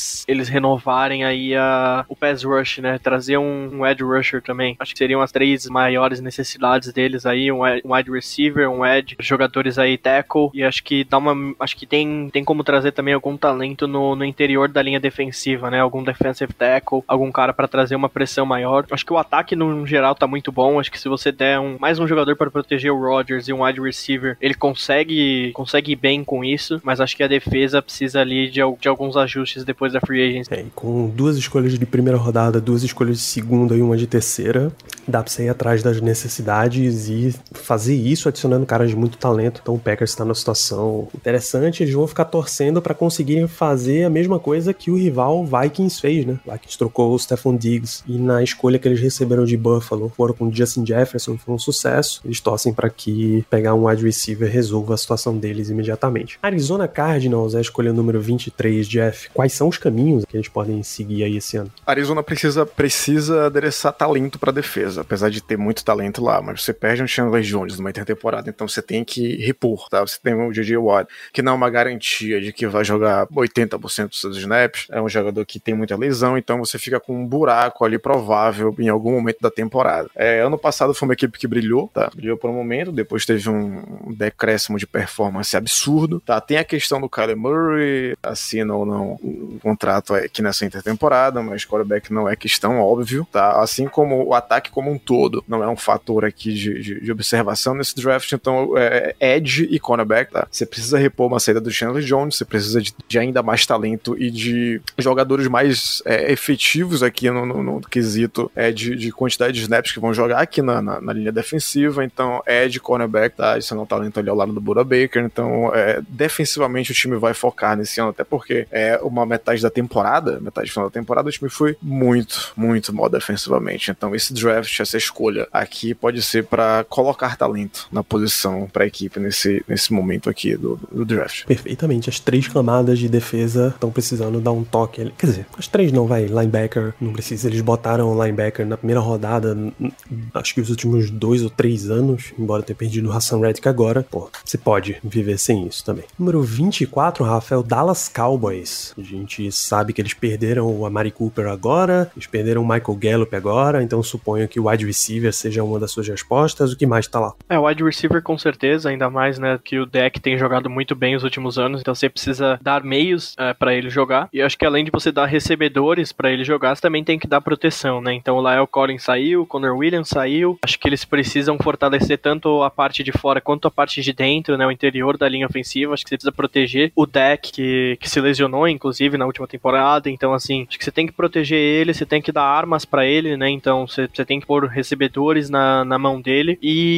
eles, eles renovarem aí a, o pass rush, né? Trazer um, um edge rusher também. Acho que seriam as três maiores necessidades deles aí, um, um wide receiver, um edge, jogadores aí tackle, e acho que dá uma, acho que tem, tem como trazer também algum talento no, no interior da linha defensiva, né? Algum defensive tackle, algum cara para trazer uma pressão maior. Acho que o ataque no geral tá muito bom. Acho que se você der um, mais um jogador para proteger o Rodgers e um wide receiver, ele consegue, consegue ir bem com isso, mas acho que a defesa precisa ali de, de alguns ajustes depois da free agency. É, e com duas escolhas de primeira rodada, duas escolhas de segunda e uma de terceira, dá pra você ir atrás das necessidades e fazer isso adicionando caras de muito talento. Então o Packers tá numa situação interessante, eles vão ficar torcendo pra conseguirem fazer a mesma coisa que o rival Vikings fez, né? O Vikings trocou o Stephon Diggs e na escolha que eles receberam de Buffalo foram com o Justin Jefferson, foi um sucesso. Eles torcem pra que pegar um wide receiver resolva a situação deles imediatamente. Arizona Cardinals é a escolha número vinte e três, Jeff. Quais são os caminhos que eles podem seguir aí esse ano? Arizona precisa, precisa adereçar talento pra defesa, apesar de ter muito talento lá, mas você perde um Chandler Jones numa intertemporada, então você tem que repor, tá? Você tem o J J Watt, que não é uma garantia de que vai jogar oitenta por cento dos seus snaps, é um jogador que tem muita lesão, então você fica com um buraco ali provável em algum momento da temporada. É, ano passado foi uma equipe que brilhou, tá? Brilhou por um momento, depois teve um decréscimo de performance absurdo, tá? Tem a questão do Kyler Murray, assina ou não um contrato aqui nessa intertemporada, mas quarterback não é questão, óbvio, tá? Assim como o ataque como um todo não é um fator aqui de, de, de observação nesse draft, então é edge e cornerback, tá? Você precisa repor uma saída do Chandler Jones, você precisa de, de ainda mais talento e de jogadores mais é, efetivos aqui no, no, no quesito é, de, de quantidade de snaps que vão jogar aqui na, na, na linha defensiva, então edge, cornerback, tá? Isso é um talento ali ao lado do Buda Baker, então é, defensivamente o time vai focar nesse ano, até porque é uma metade da temporada, metade final da temporada, o time foi muito, muito mal defensivamente, então esse draft, essa escolha aqui pode ser para colocar talento na posição para a equipe nesse, nesse momento aqui do, do draft. Perfeitamente, as três camadas de defesa estão precisando dar um toque ali, quer dizer, as três não, vai, linebacker, não precisa, eles botaram o linebacker na primeira rodada, acho que os últimos dois ou três anos, embora tenha perdido o Hassan Reddick agora, pô, você pode viver sem isso também. Número vinte e quatro, Rafael, Dallas Cowboys. A gente sabe que eles perderam o Amari Cooper agora, eles perderam o Michael Gallup agora, então suponho que o wide receiver seja uma das suas respostas. O que mais tá lá? É, o wide receiver com certeza, ainda mais, né, que o deck tem jogado muito bem os últimos anos, então você precisa dar meios é, pra ele jogar, e eu acho que além de você dar recebedores pra ele jogar, você também tem que dar proteção, né, então o La'el Collins saiu, o Connor Williams saiu, acho que eles precisam fortalecer tanto a parte de fora quanto a parte de dentro, né, o interior da linha ofensiva, acho que você precisa proteger o deck, que, que se lesionou, inclusive, na última temporada, então assim, acho que você tem que proteger ele, você tem que dar armas pra ele, né, então você, você tem que pôr recebedores na, na mão dele,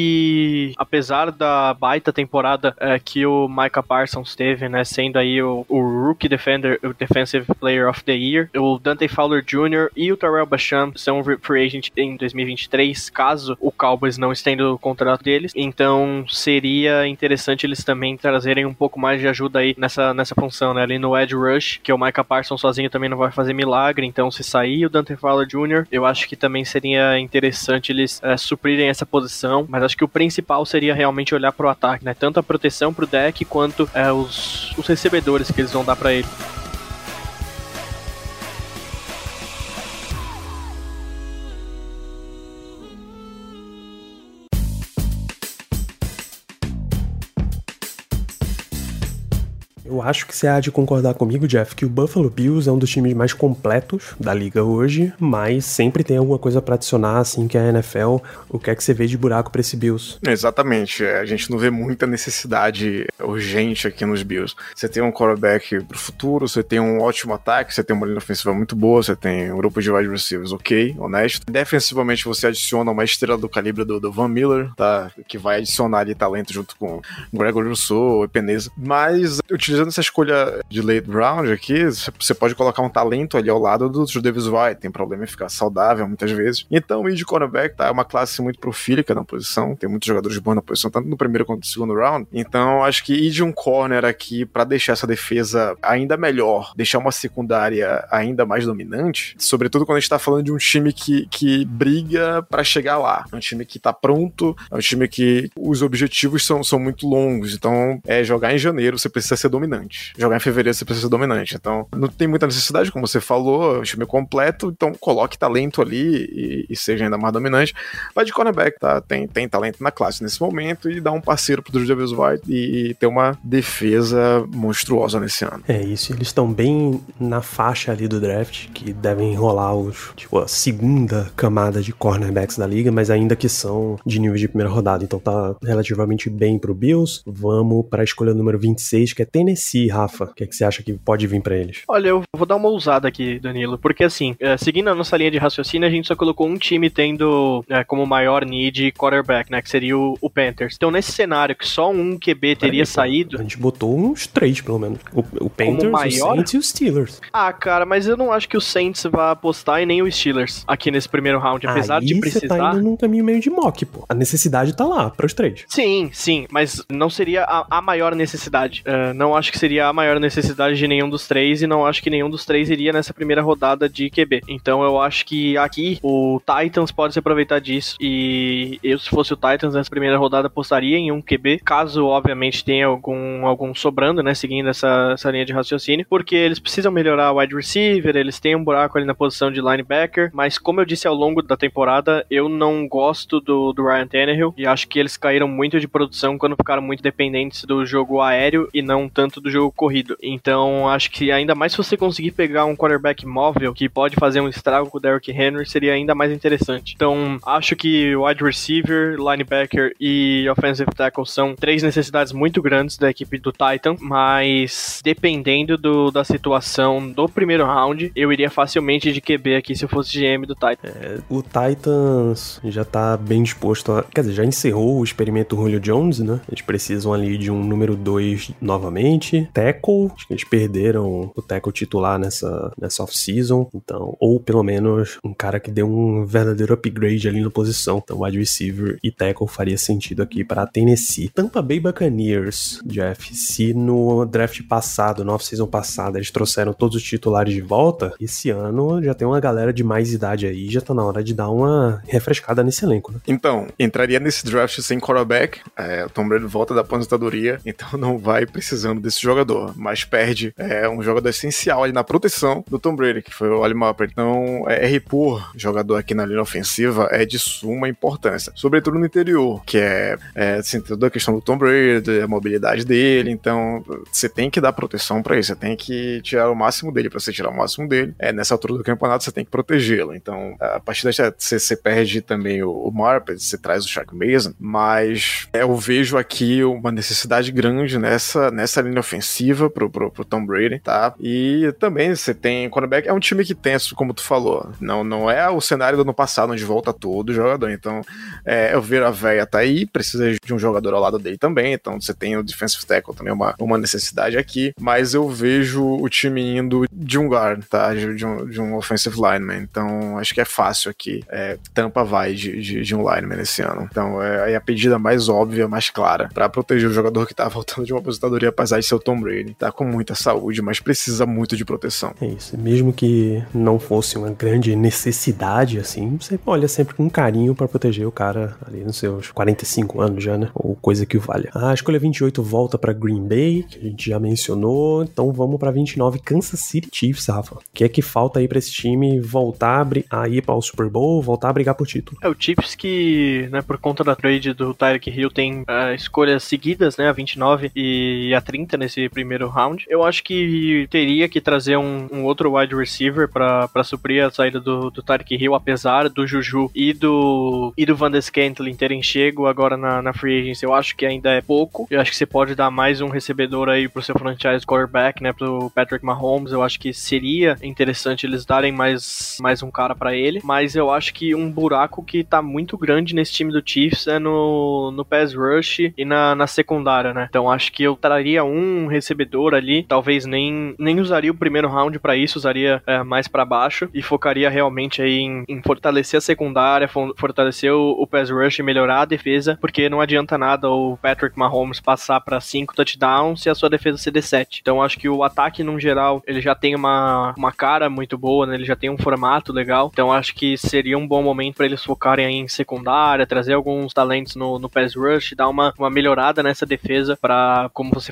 e apesar da baita temporada é, que o Micah Parsons teve, né, sendo aí o, o Rookie Defender, o Defensive Player of the Year, o Dante Fowler Júnior e o Terrell Basham são free agent em dois mil e vinte e três, caso o Cowboys não estenda o contrato deles, então seria interessante eles também trazerem um pouco mais de ajuda aí nessa, nessa função, né, ali no edge rush, que o Micah Parsons sozinho também não vai fazer milagre, então se sair o Dante Fowler Júnior, eu acho que também seria interessante eles é, suprirem essa posição, mas acho que o principal seria realmente olhar pro ataque, né, tanto a proteção pro deck quanto é, os, os recebedores que eles vão dar pra ele. Eu acho que você há de concordar comigo, Jeff, que o Buffalo Bills é um dos times mais completos da liga hoje, mas sempre tem alguma coisa pra adicionar, assim, que a N F L, o que é que você vê de buraco pra esse Bills? Exatamente, a gente não vê muita necessidade urgente aqui nos Bills. Você tem um quarterback pro futuro, você tem um ótimo ataque, você tem uma linha ofensiva muito boa, você tem um grupo de wide receivers ok, honesto. Defensivamente você adiciona uma estrela do calibre do, do Von Miller, tá? Que vai adicionar ali talento junto com o Gregory Rousseau, o Epeneza, mas utilizando essa escolha de late round aqui, você pode colocar um talento ali ao lado do Davis White, tem problema em ficar saudável muitas vezes. Então o de cornerback tá, é uma classe muito profílica na posição, tem muitos jogadores bons na posição, tanto no primeiro quanto no segundo round. Então acho que ir de um corner aqui pra deixar essa defesa ainda melhor, deixar uma secundária ainda mais dominante, sobretudo quando a gente tá falando de um time que, que briga pra chegar lá, é um time que tá pronto, é um time que os objetivos são, são muito longos, então é jogar em janeiro, você precisa ser dominante. dominante. Jogar em fevereiro você precisa ser dominante. Então, não tem muita necessidade, como você falou, o time completo, então coloque talento ali e, e seja ainda mais dominante. Vai de cornerback, tá? Tem, tem talento na classe nesse momento e dá um parceiro pro Drew Davis White e, e ter uma defesa monstruosa nesse ano. É isso, eles estão bem na faixa ali do draft, que devem enrolar os, tipo, a segunda camada de cornerbacks da liga, mas ainda que são de nível de primeira rodada, então tá relativamente bem pro Bills. Vamos pra escolha número vinte e seis, que é Tennessee, Rafa. O que, é que você acha que pode vir pra eles? Olha, eu vou dar uma ousada aqui, Danilo, porque assim, é, seguindo a nossa linha de raciocínio, a gente só colocou um time tendo é, como maior need quarterback, né, que seria o, o Panthers. Então, nesse cenário que só um Q B teria Aí, saído... A gente botou uns três, pelo menos. O, o Panthers, maior? o Saints e os Steelers. Ah, cara, mas eu não acho que o Saints vai apostar e nem o Steelers aqui nesse primeiro round, apesar Aí de você precisar... tá indo num caminho meio de mock, pô. A necessidade tá lá, pros três. Sim, sim, mas não seria a, a maior necessidade. Uh, não acho que seria a maior necessidade de nenhum dos três e não acho que nenhum dos três iria nessa primeira rodada de Q B. Então eu acho que aqui o Titans pode se aproveitar disso e eu, se fosse o Titans nessa primeira rodada, apostaria em um Q B, caso obviamente tenha algum, algum sobrando, né, seguindo essa, essa linha de raciocínio, porque eles precisam melhorar o wide receiver, eles têm um buraco ali na posição de linebacker, mas como eu disse ao longo da temporada, eu não gosto do, do Ryan Tannehill e acho que eles caíram muito de produção quando ficaram muito dependentes do jogo aéreo e não tanto do jogo corrido. Então acho que ainda mais se você conseguir pegar um quarterback móvel que pode fazer um estrago com o Derrick Henry, seria ainda mais interessante. Então acho que wide receiver, linebacker e offensive tackle são três necessidades muito grandes da equipe do Titan, mas dependendo do, da situação do primeiro round, eu iria facilmente de Q B aqui se eu fosse G M do Titan. É, o Titans já tá bem disposto a... Quer dizer, já encerrou o experimento Julio Jones, né? Eles precisam ali de um número dois novamente. Tackle, acho que eles perderam o tackle titular nessa, nessa off-season, então, ou pelo menos um cara que deu um verdadeiro upgrade ali na posição. Então, wide receiver e tackle faria sentido aqui para Tennessee. Tampa Bay Buccaneers, Jeff, se no draft passado, na off-season passada, eles trouxeram todos os titulares de volta, esse ano já tem uma galera de mais idade aí, já tá na hora de dar uma refrescada nesse elenco, né? Então, entraria nesse draft sem quarterback, é, o Tom Brady volta da aposentadoria, então não vai precisando desse jogador, mas perde é, um jogador essencial ali na proteção do Tom Brady, que foi o Ali Mapper. Então, é, repor jogador aqui na linha ofensiva é de suma importância, sobretudo no interior, que é, é assim, toda a questão do Tom Brady, a mobilidade dele, então você tem que dar proteção pra ele, você tem que tirar o máximo dele. Pra você tirar o máximo dele, é, nessa altura do campeonato você tem que protegê-lo. Então, a partir daí você, você perde também o, o Marpet, você traz o Shaq Mason, mas é, eu vejo aqui uma necessidade grande nessa, nessa linha ofensiva pro, pro, pro Tom Brady, tá? E também você tem quarterback, é um time que tem, como tu falou, não, não é o cenário do ano passado, onde volta todo jogador. Então, é, eu vejo a véia tá aí, precisa de um jogador ao lado dele também, então você tem o defensive tackle também, uma, uma necessidade aqui, mas eu vejo o time indo de um guard, tá? De, de, um, de um offensive lineman, então acho que é fácil aqui, é, Tampa vai de, de, de um lineman esse ano, então é, é a pedida mais óbvia, mais clara, pra proteger o jogador que tá voltando de uma aposentadoria, apesar de ser o Tom Brady, tá com muita saúde, mas precisa muito de proteção. É isso, mesmo que não fosse uma grande necessidade, assim, você olha sempre com carinho pra proteger o cara ali nos seus quarenta e cinco anos já, né? Ou coisa que o valha. A escolha vinte e oito volta pra Green Bay, que a gente já mencionou, então vamos pra vinte e nove, Kansas City Chiefs, Rafa. O que é que falta aí pra esse time voltar a ir para o Super Bowl, voltar a brigar por título? É o Chiefs que, né, por conta da trade do Tyreek Hill, tem uh, escolhas seguidas, né, a vinte e nove e a trinta nesse primeiro round. Eu acho que teria que trazer um, um outro wide receiver pra, pra suprir a saída do, do Tyreek Hill, apesar do Juju e do, e do Van der Scantling terem chego agora na, na free agency. Eu acho que ainda é pouco. Eu acho que você pode dar mais um recebedor aí pro seu franchise quarterback, né, pro Patrick Mahomes. Eu acho que seria interessante eles darem mais, mais um cara pra ele, mas eu acho que um buraco que tá muito grande nesse time do Chiefs é no, no pass rush e na, na secundária, né? Então acho que eu traria um recebedor ali, talvez nem, nem usaria o primeiro round pra isso, usaria é, mais pra baixo e focaria realmente aí em, em fortalecer a secundária, fortalecer o, o pass rush e melhorar a defesa, porque não adianta nada o Patrick Mahomes passar pra cinco touchdowns se a sua defesa C D sete. Então acho que o ataque, no geral, ele já tem uma, uma cara muito boa, né? Ele já tem um formato legal, então acho que seria um bom momento para eles focarem aí em secundária, trazer alguns talentos no, no pass rush, dar uma, uma melhorada nessa defesa para, como você falou, né,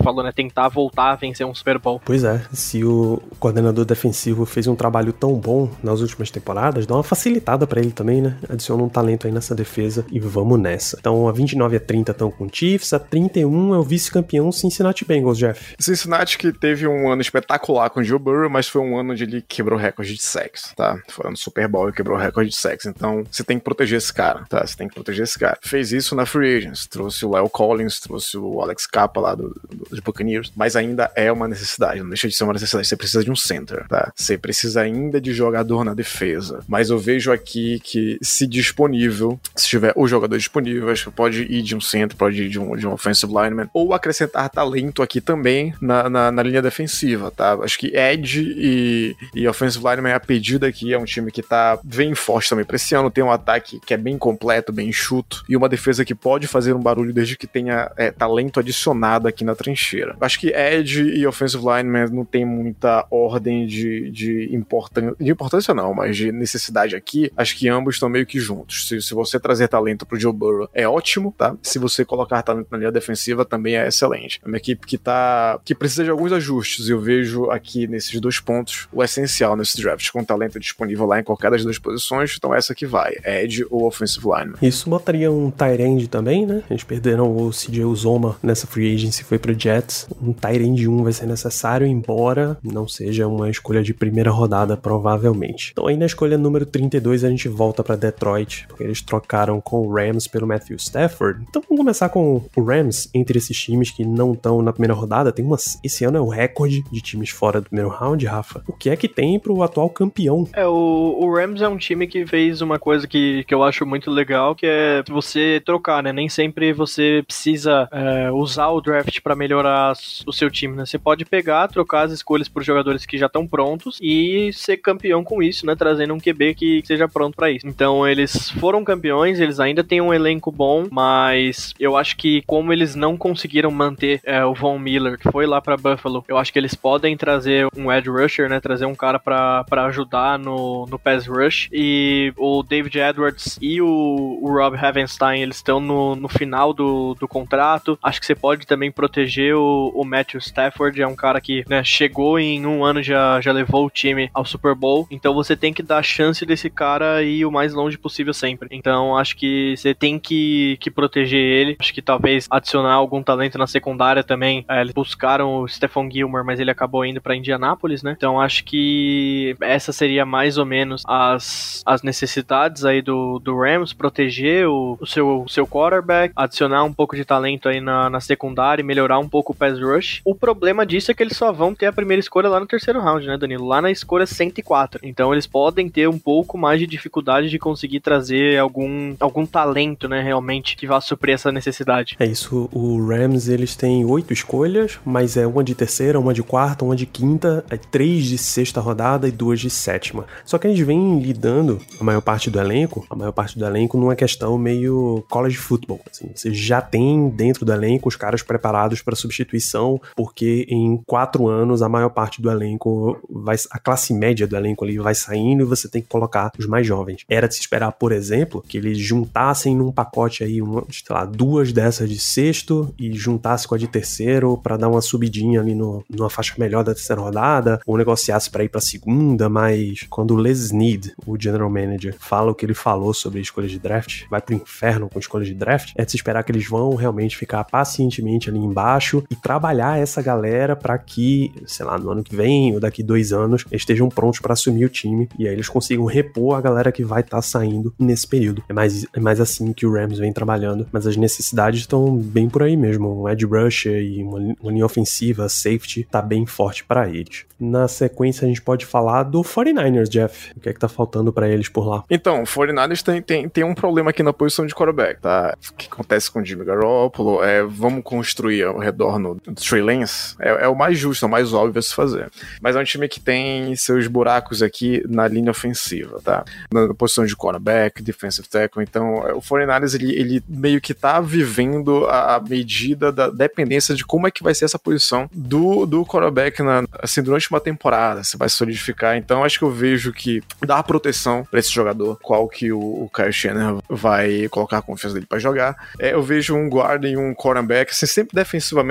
tentar voltar a vencer um Super Bowl. Pois é, se o coordenador defensivo fez um trabalho tão bom nas últimas temporadas, dá uma facilitada pra ele também, né? Adiciona um talento aí nessa defesa e vamos nessa. Então, a vinte e nove a trinta estão com o Chiefs, a trinta e um é o vice-campeão Cincinnati Bengals, Jeff. Cincinnati que teve um ano espetacular com o Joe Burrow, mas foi um ano onde ele quebrou recorde de sacks, tá? Foi no Super Bowl e quebrou recorde de sacks. Então, você tem que proteger esse cara, tá? Você tem que proteger esse cara. Fez isso na Free Agents. Trouxe o La'el Collins, trouxe o Alex Capa lá do, do, dos Buccaneers. Mas ainda é uma necessidade. Não deixa de ser uma necessidade. Você precisa de um center, tá? Você precisa ainda de jogador na defesa. Mas eu vejo aqui que, se disponível, se tiver o jogador disponível, acho que pode ir de um center, pode ir de um, de um offensive lineman, ou acrescentar talento aqui também na, na, na linha defensiva, tá? Acho que edge e, e offensive lineman, a pedida aqui, é um time que tá bem forte também pra esse ano, tem um ataque que é bem completo, bem enxuto, e uma defesa que pode fazer um barulho desde que tenha é, talento adicionado aqui na trincheira. Acho que edge e offensive lineman não tem muita ordem de, de, importância, de importância não, mas de necessidade aqui. Acho que ambos estão meio que juntos. Se, se você trazer talento pro Joe Burrow, é ótimo, tá? Se você colocar talento na linha defensiva, também é excelente. É uma equipe que tá, que precisa de alguns ajustes, e eu vejo aqui nesses dois pontos o essencial nesse draft, com talento disponível lá em qualquer das duas posições, então essa que vai, edge ou offensive lineman. Isso botaria um tight end também, né? Eles perderam o C J Uzomah nessa free agency, foi pro Jets. Um tight end um vai ser necessário, embora não seja uma escolha de primeira rodada, provavelmente. Então aí na escolha número trinta e dois a gente volta pra Detroit, porque eles trocaram com o Rams pelo Matthew Stafford. Então vamos começar com o Rams. Entre esses times que não estão na primeira rodada, tem umas, esse ano é o recorde de times fora do primeiro round, Rafa. O que é que tem pro atual campeão? É, o, o Rams é um time que fez uma coisa que, que eu acho muito legal, que é você trocar, né? Nem sempre você precisa é, usar o draft pra melhorar o seu time, né? Você pode pegar, trocar as escolhas por jogadores que já estão prontos e ser campeão com isso, né? Trazendo um Q B que seja pronto pra isso. Então, eles foram campeões, eles ainda têm um elenco bom, mas eu acho que como eles não conseguiram manter é, o Von Miller, que foi lá pra Buffalo, eu acho que eles podem trazer um edge rusher, né? Trazer um cara pra, pra ajudar no, no pass rush. E o David Edwards e o, o Rob Havenstein, eles estão no, no final do, do contrato. Acho que você pode também proteger o, o Matthew Stafford, é um cara que, né, chegou em um ano, já, já levou o time ao Super Bowl. Então você tem que dar a chance desse cara ir o mais longe possível sempre. Então acho que você tem que, que proteger ele. Acho que talvez adicionar algum talento na secundária também. É, eles buscaram o Stephon Gilmore, mas ele acabou indo pra Indianápolis, né? Então acho que essa seria mais ou menos as, as necessidades aí do, do Rams, proteger o, o, seu, o seu quarterback, adicionar um pouco de talento aí na, na secundária e melhorar um pouco o pass rush. O problema disso é que eles só vão ter a primeira escolha lá no terceiro round, né, Danilo? Lá na escolha cento e quatro. Então eles podem ter um pouco mais de dificuldade de conseguir trazer algum, algum talento, né, realmente, que vá suprir essa necessidade. É isso, o Rams, eles têm oito escolhas, mas é uma de terceira, uma de quarta, uma de quinta, é três de sexta rodada e duas de sétima. Só que eles vêm lidando, a maior parte do elenco, a maior parte do elenco numa questão meio college football, assim. Você já tem dentro do elenco os caras preparados para substituição, porque em quatro anos a maior parte do elenco, vai, a classe média do elenco ali vai saindo e você tem que colocar os mais jovens. Era de se esperar, por exemplo, que eles juntassem num pacote aí, uma, sei lá, duas dessas de sexto e juntasse com a de terceiro para dar uma subidinha ali no, numa faixa melhor da terceira rodada, ou negociasse para ir pra segunda, mas quando o Les Snead, o general manager, fala o que ele falou sobre escolhas de draft, vai pro inferno com escolhas de draft, é de se esperar que eles vão realmente ficar pacientemente ali embaixo e trabalhar essa galera para que, sei lá, no ano que vem ou daqui dois anos, eles estejam prontos para assumir o time e aí eles consigam repor a galera que vai estar tá saindo nesse período. É mais, é mais assim que o Rams vem trabalhando, mas as necessidades estão bem por aí mesmo. Um edge rusher e uma, uma linha ofensiva, safety, tá bem forte para eles. Na sequência a gente pode falar do forty-niners, Jeff. O que é que tá faltando para eles por lá? Então, o forty-niners tem, tem, tem um problema aqui na posição de quarterback, tá? O que acontece com o Jimmy Garoppolo é, vamos construir ao redor no, do Trey Lance, é, é o mais justo, é o mais óbvio a se fazer. Mas é um time que tem seus buracos aqui na linha ofensiva, tá? Na, na posição de cornerback, defensive tackle, então o forty-niners, ele, ele meio que tá vivendo a, a medida da dependência de como é que vai ser essa posição do, do quarterback na, assim, durante uma temporada, se vai solidificar. Então acho que eu vejo que dá proteção pra esse jogador, qual que o, o Kyle Shanahan vai colocar a confiança dele pra jogar. É, eu vejo um guarda e um cornerback, assim, sempre defensivamente,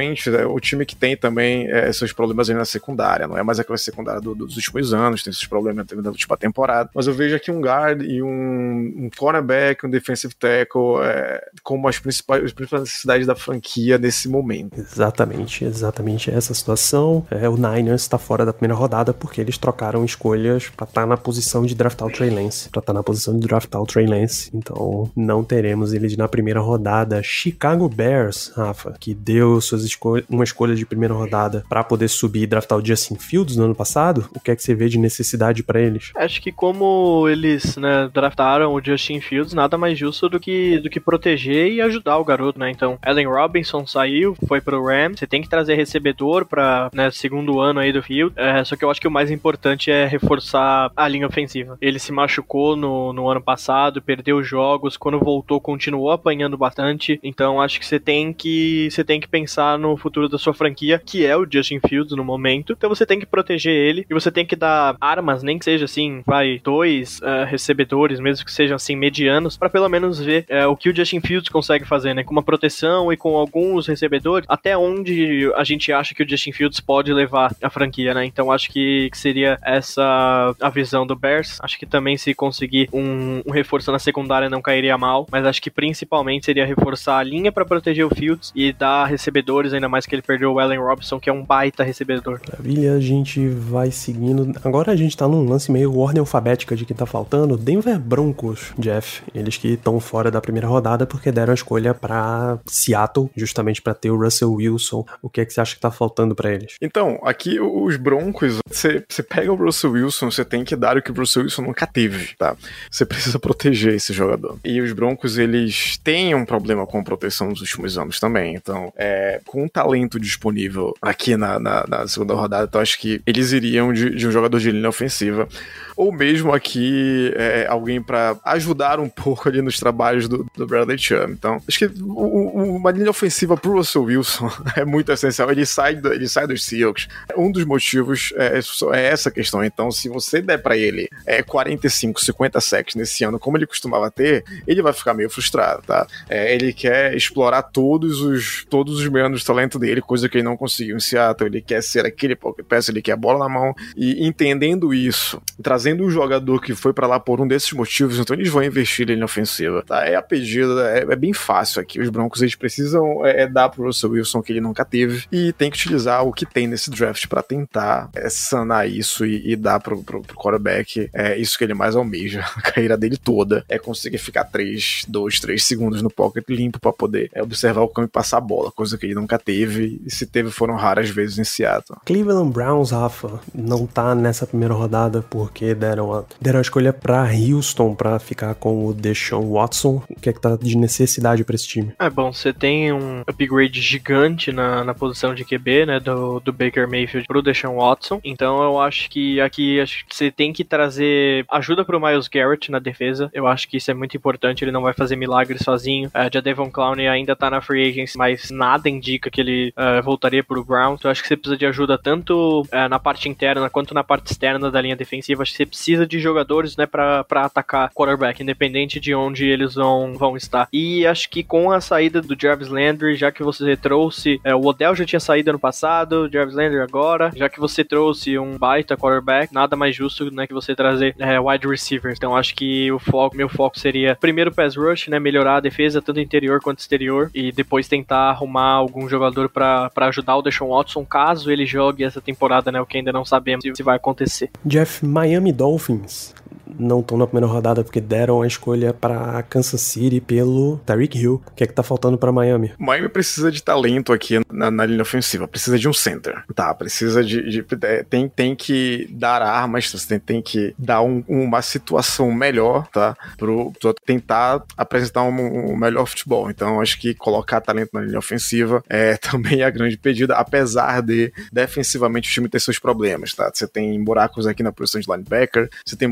é o time que tem também é, seus problemas aí na secundária, não é mais aquela secundária do, dos últimos anos, tem esses problemas da última temporada, mas eu vejo aqui um guard e um, um cornerback, um defensive tackle é, como as principais, as principais necessidades da franquia nesse momento. Exatamente, exatamente essa situação. É, o Niners está fora da primeira rodada porque eles trocaram escolhas para estar tá na posição de draftar o Trey Lance, para estar tá na posição de draftar o Trey Lance, então não teremos eles na primeira rodada. Chicago Bears, Rafa, que deu suas escolhas, uma escolha de primeira rodada para poder subir e draftar o Justin Fields no ano passado, o que é que você vê de necessidade para eles? Acho que como eles, né, draftaram o Justin Fields, nada mais justo do que, do que proteger e ajudar o garoto, né? Então, Allen Robinson saiu, foi pro Rams, você tem que trazer recebedor para, né, segundo ano aí do Field, é, só que eu acho que o mais importante é reforçar a linha ofensiva. Ele se machucou no, no ano passado, perdeu jogos, quando voltou continuou apanhando bastante, então acho que você tem que você tem que pensar no futuro da sua franquia, que é o Justin Fields no momento, então você tem que proteger ele e você tem que dar armas, nem que seja assim, vai, dois uh, recebedores, mesmo que sejam assim medianos, para pelo menos ver uh, o que o Justin Fields consegue fazer, né, com uma proteção e com alguns recebedores, até onde a gente acha que o Justin Fields pode levar a franquia, né, então acho que, que seria essa a visão do Bears. Acho que também se conseguir um, um reforço na secundária não cairia mal, mas acho que principalmente seria reforçar a linha para proteger o Fields e dar recebedores, ainda mais que ele perdeu o Allen Robinson, que é um baita recebedor. Maravilha, a gente vai seguindo. Agora a gente tá num lance meio ordem alfabética de quem tá faltando. Denver Broncos, Jeff, eles que estão fora da primeira rodada porque deram a escolha pra Seattle, justamente pra ter o Russell Wilson. O que é que você acha que tá faltando pra eles? Então, aqui os Broncos, você pega o Russell Wilson, você tem que dar o que o Russell Wilson nunca teve, tá? Você precisa proteger esse jogador. E os Broncos, eles têm um problema com proteção nos últimos anos também. Então, é, com o talento disponível aqui na, na, na segunda rodada, então acho que eles iriam de, de um jogador de linha ofensiva, ou mesmo aqui é, alguém pra ajudar um pouco ali nos trabalhos do, do Bradley Chubb. Então, acho que o, o, uma linha ofensiva pro Russell Wilson é muito essencial. Ele sai, do, ele sai dos Seahawks. Um dos motivos é, é essa questão. Então, se você der pra ele é, quarenta e cinco, cinquenta sacks nesse ano, como ele costumava ter, ele vai ficar meio frustrado, tá? É, ele quer explorar todos os, todos os meandros de talento dele, coisa que ele não conseguiu em Seattle. Ele quer ser aquele pocket pass, ele quer a bola na mão, e entendendo isso, trazendo um jogador que foi pra lá por um desses motivos, então eles vão investir ele na ofensiva, tá? É a pedida, é, é bem fácil aqui. Os Broncos, eles precisam é, dar pro Russell Wilson que ele nunca teve, e tem que utilizar o que tem nesse draft pra tentar é, sanar isso e, e dar pro, pro, pro quarterback é, isso que ele mais almeja. A carreira dele toda é conseguir ficar três, dois, três segundos no pocket limpo pra poder é, observar o campo e passar a bola, coisa que ele nunca teve, e se teve foram raras vezes em Seattle. Cleveland Browns, Rafa, não tá nessa primeira rodada porque deram a, deram a escolha pra Houston pra ficar com o Deshaun Watson. O que é que tá de necessidade pra esse time? É bom, você tem um upgrade gigante na, na posição de Q B, né, do, do Baker Mayfield pro Deshaun Watson, então eu acho que aqui acho que você tem que trazer ajuda pro Myles Garrett na defesa. Eu acho que isso é muito importante, ele não vai fazer milagre sozinho. Uh, Jadeveon Clowney ainda tá na free agency, mas nada indica que ele uh, voltaria pro Browns. Então eu acho que você precisa de ajuda tanto uh, na parte interna quanto na parte externa da linha defensiva. Acho que você precisa de jogadores, né, pra, pra atacar quarterback, independente de onde eles vão, vão estar. E acho que com a saída do Jarvis Landry, já que você trouxe, uh, o Odell já tinha saído ano passado, o Jarvis Landry agora, já que você trouxe um baita quarterback, nada mais justo, né, que você trazer uh, wide receivers. Então acho que o foco, meu foco seria primeiro pass rush, né, melhorar a defesa tanto interior quanto exterior, e depois tentar arrumar algum jogador pra, pra ajudar o Deshaun Watson caso ele jogue essa temporada, né, o que ainda não sabemos se vai acontecer. Jeff, Miami Dolphins não estão na primeira rodada porque deram a escolha para Kansas City pelo Tyreek Hill. O que é que tá faltando para Miami? Miami precisa de talento aqui na, na linha ofensiva, precisa de um center, tá? Precisa de, de tem, tem que dar armas, tem, tem que dar um, uma situação melhor, tá? Pro, pro tentar apresentar um, um melhor futebol. Então acho que colocar talento na linha ofensiva é também a grande pedida, apesar de defensivamente o time ter seus problemas, tá? Você tem buracos aqui na posição de linebacker, você tem buracos na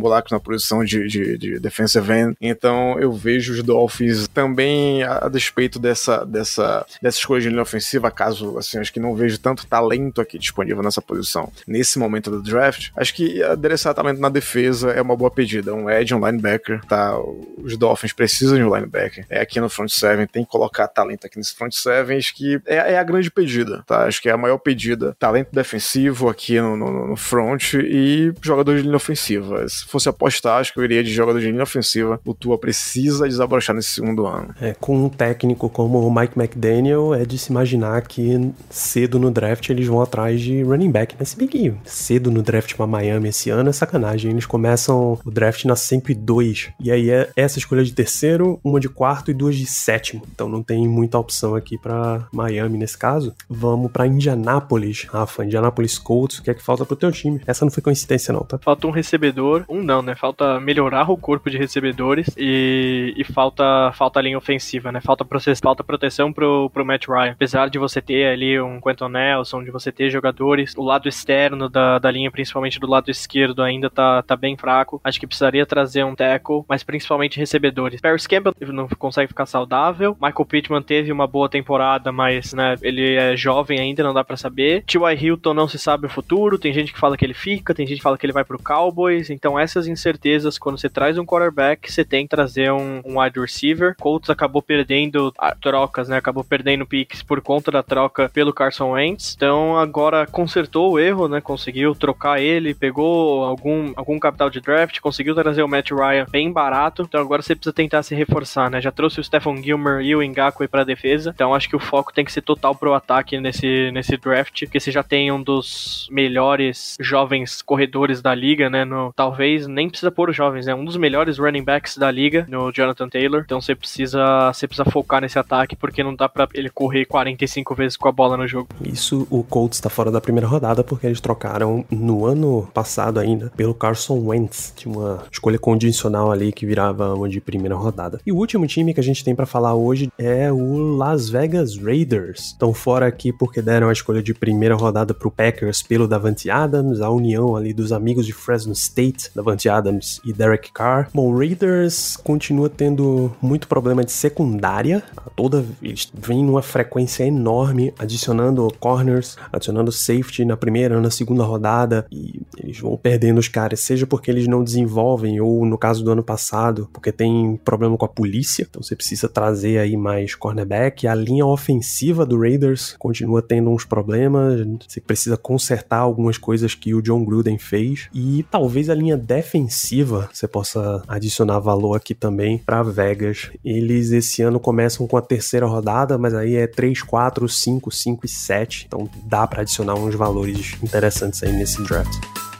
posição de, de, de defensive end. Então eu vejo os Dolphins também, a, a despeito dessa, dessa, dessa escolha de linha ofensiva, caso, assim, acho que não vejo tanto talento aqui disponível nessa posição nesse momento do draft. Acho que adereçar talento na defesa é uma boa pedida. Um edge, um linebacker, tá? Os Dolphins precisam de um linebacker. É aqui no front seven, tem que colocar talento aqui nesse front seven, acho que é, é a grande pedida, tá? Acho que é a maior pedida. Talento defensivo aqui no, no, no front e jogador de linha ofensiva. Se fosse apostar, acho que eu iria de jogador de linha ofensiva. O Tua precisa desabrochar nesse segundo ano. É, com um técnico como o Mike McDaniel, é de se imaginar que cedo no draft eles vão atrás de running back, né? Se bem que cedo no draft pra Miami esse ano é sacanagem. Eles começam o draft na cento e dois. E aí é essa escolha de terceiro, uma de quarto e duas de sétimo. Então não tem muita opção aqui pra Miami nesse caso. Vamos pra Indianápolis. Rafa, Indianapolis Colts, o que é que falta pro teu time? Essa não foi coincidência não, tá? Falta um recebedor, um não, né? Falta melhorar o corpo de recebedores e, e falta, falta a linha ofensiva, né? Falta, process, falta proteção pro, pro Matt Ryan. Apesar de você ter ali um Quentin Nelson, de você ter jogadores, o lado externo da, da linha, principalmente do lado esquerdo, ainda tá, tá bem fraco. Acho que precisaria trazer um tackle, mas principalmente recebedores. Paris Campbell não consegue ficar saudável. Michael Pittman teve uma boa temporada, mas, né, ele é jovem ainda, não dá pra saber. T Y. Hilton não se sabe o futuro. Tem gente que fala que ele fica, tem gente que fala que ele vai pro Cowboys. Então essas incertezas, quando você traz um quarterback, você tem que trazer um, um wide receiver. Colts acabou perdendo ah, trocas, né? Acabou perdendo picks por conta da troca pelo Carson Wentz. Então agora consertou o erro, né? Conseguiu trocar ele, pegou algum, algum capital de draft, conseguiu trazer o Matt Ryan bem barato. Então agora você precisa tentar se reforçar, né? Já trouxe o Stephon Gilmore e o Ngakoue pra defesa. Então acho que o foco tem que ser total pro ataque nesse, nesse draft, porque você já tem um dos melhores jovens corredores da liga, né? No, talvez nem precisa pôr os jovens, né? Um dos melhores running backs da liga, no Jonathan Taylor. Então você precisa, você precisa focar nesse ataque, porque não dá pra ele correr quarenta e cinco vezes com a bola no jogo. Isso, o Colts tá fora da primeira rodada porque eles trocaram no ano passado ainda pelo Carson Wentz. Tinha uma escolha condicional ali que virava uma de primeira rodada. E o último time que a gente tem pra falar hoje é o Las Vegas Raiders. Estão fora aqui porque deram a escolha de primeira rodada pro Packers pelo Davante Adams, a união ali dos amigos de Fresno State, Davante Adams e Derek Carr. Bom, o Raiders continua tendo muito problema de secundária. Toda, eles vêm numa frequência enorme, adicionando corners, adicionando safety na primeira, na segunda rodada, e eles vão perdendo os caras, seja porque eles não desenvolvem, ou no caso do ano passado, porque tem problema com a polícia, então você precisa trazer aí mais cornerback. A linha ofensiva do Raiders continua tendo uns problemas, você precisa consertar algumas coisas que o John Gruden fez, e talvez a linha defensiva você possa adicionar valor aqui também para Vegas. Eles esse ano começam com a terceira rodada, mas aí é três, quatro, cinco, cinco e sete, então dá para adicionar uns valores interessantes aí nesse draft.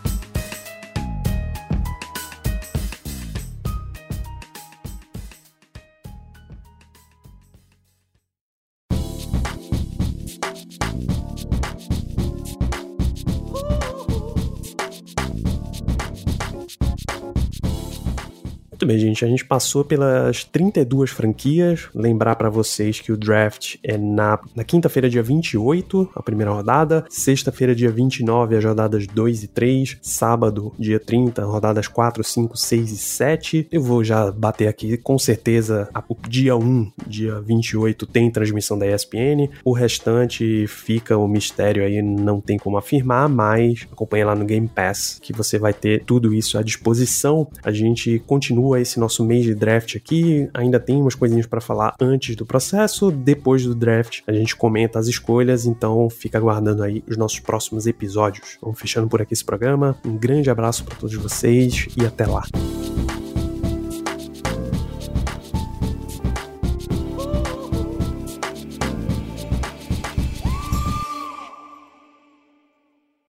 Muito bem, gente, a gente passou pelas trinta e duas franquias. Lembrar pra vocês que o draft é na, na quinta-feira, dia vinte e oito, a primeira rodada, sexta-feira, dia vinte e nove, as rodadas dois e três, sábado, dia trinta, rodadas quatro, cinco, seis e sete. Eu vou já bater aqui, com certeza, o dia um, dia vinte e oito, tem transmissão da E S P N, o restante fica o mistério aí, não tem como afirmar, mas acompanha lá no Game Pass, que você vai ter tudo isso à disposição. A gente continua esse nosso mês de draft aqui, ainda tem umas coisinhas para falar antes do processo, depois do draft a gente comenta as escolhas, então fica aguardando aí os nossos próximos episódios. Vamos fechando por aqui esse programa, um grande abraço para todos vocês e até lá.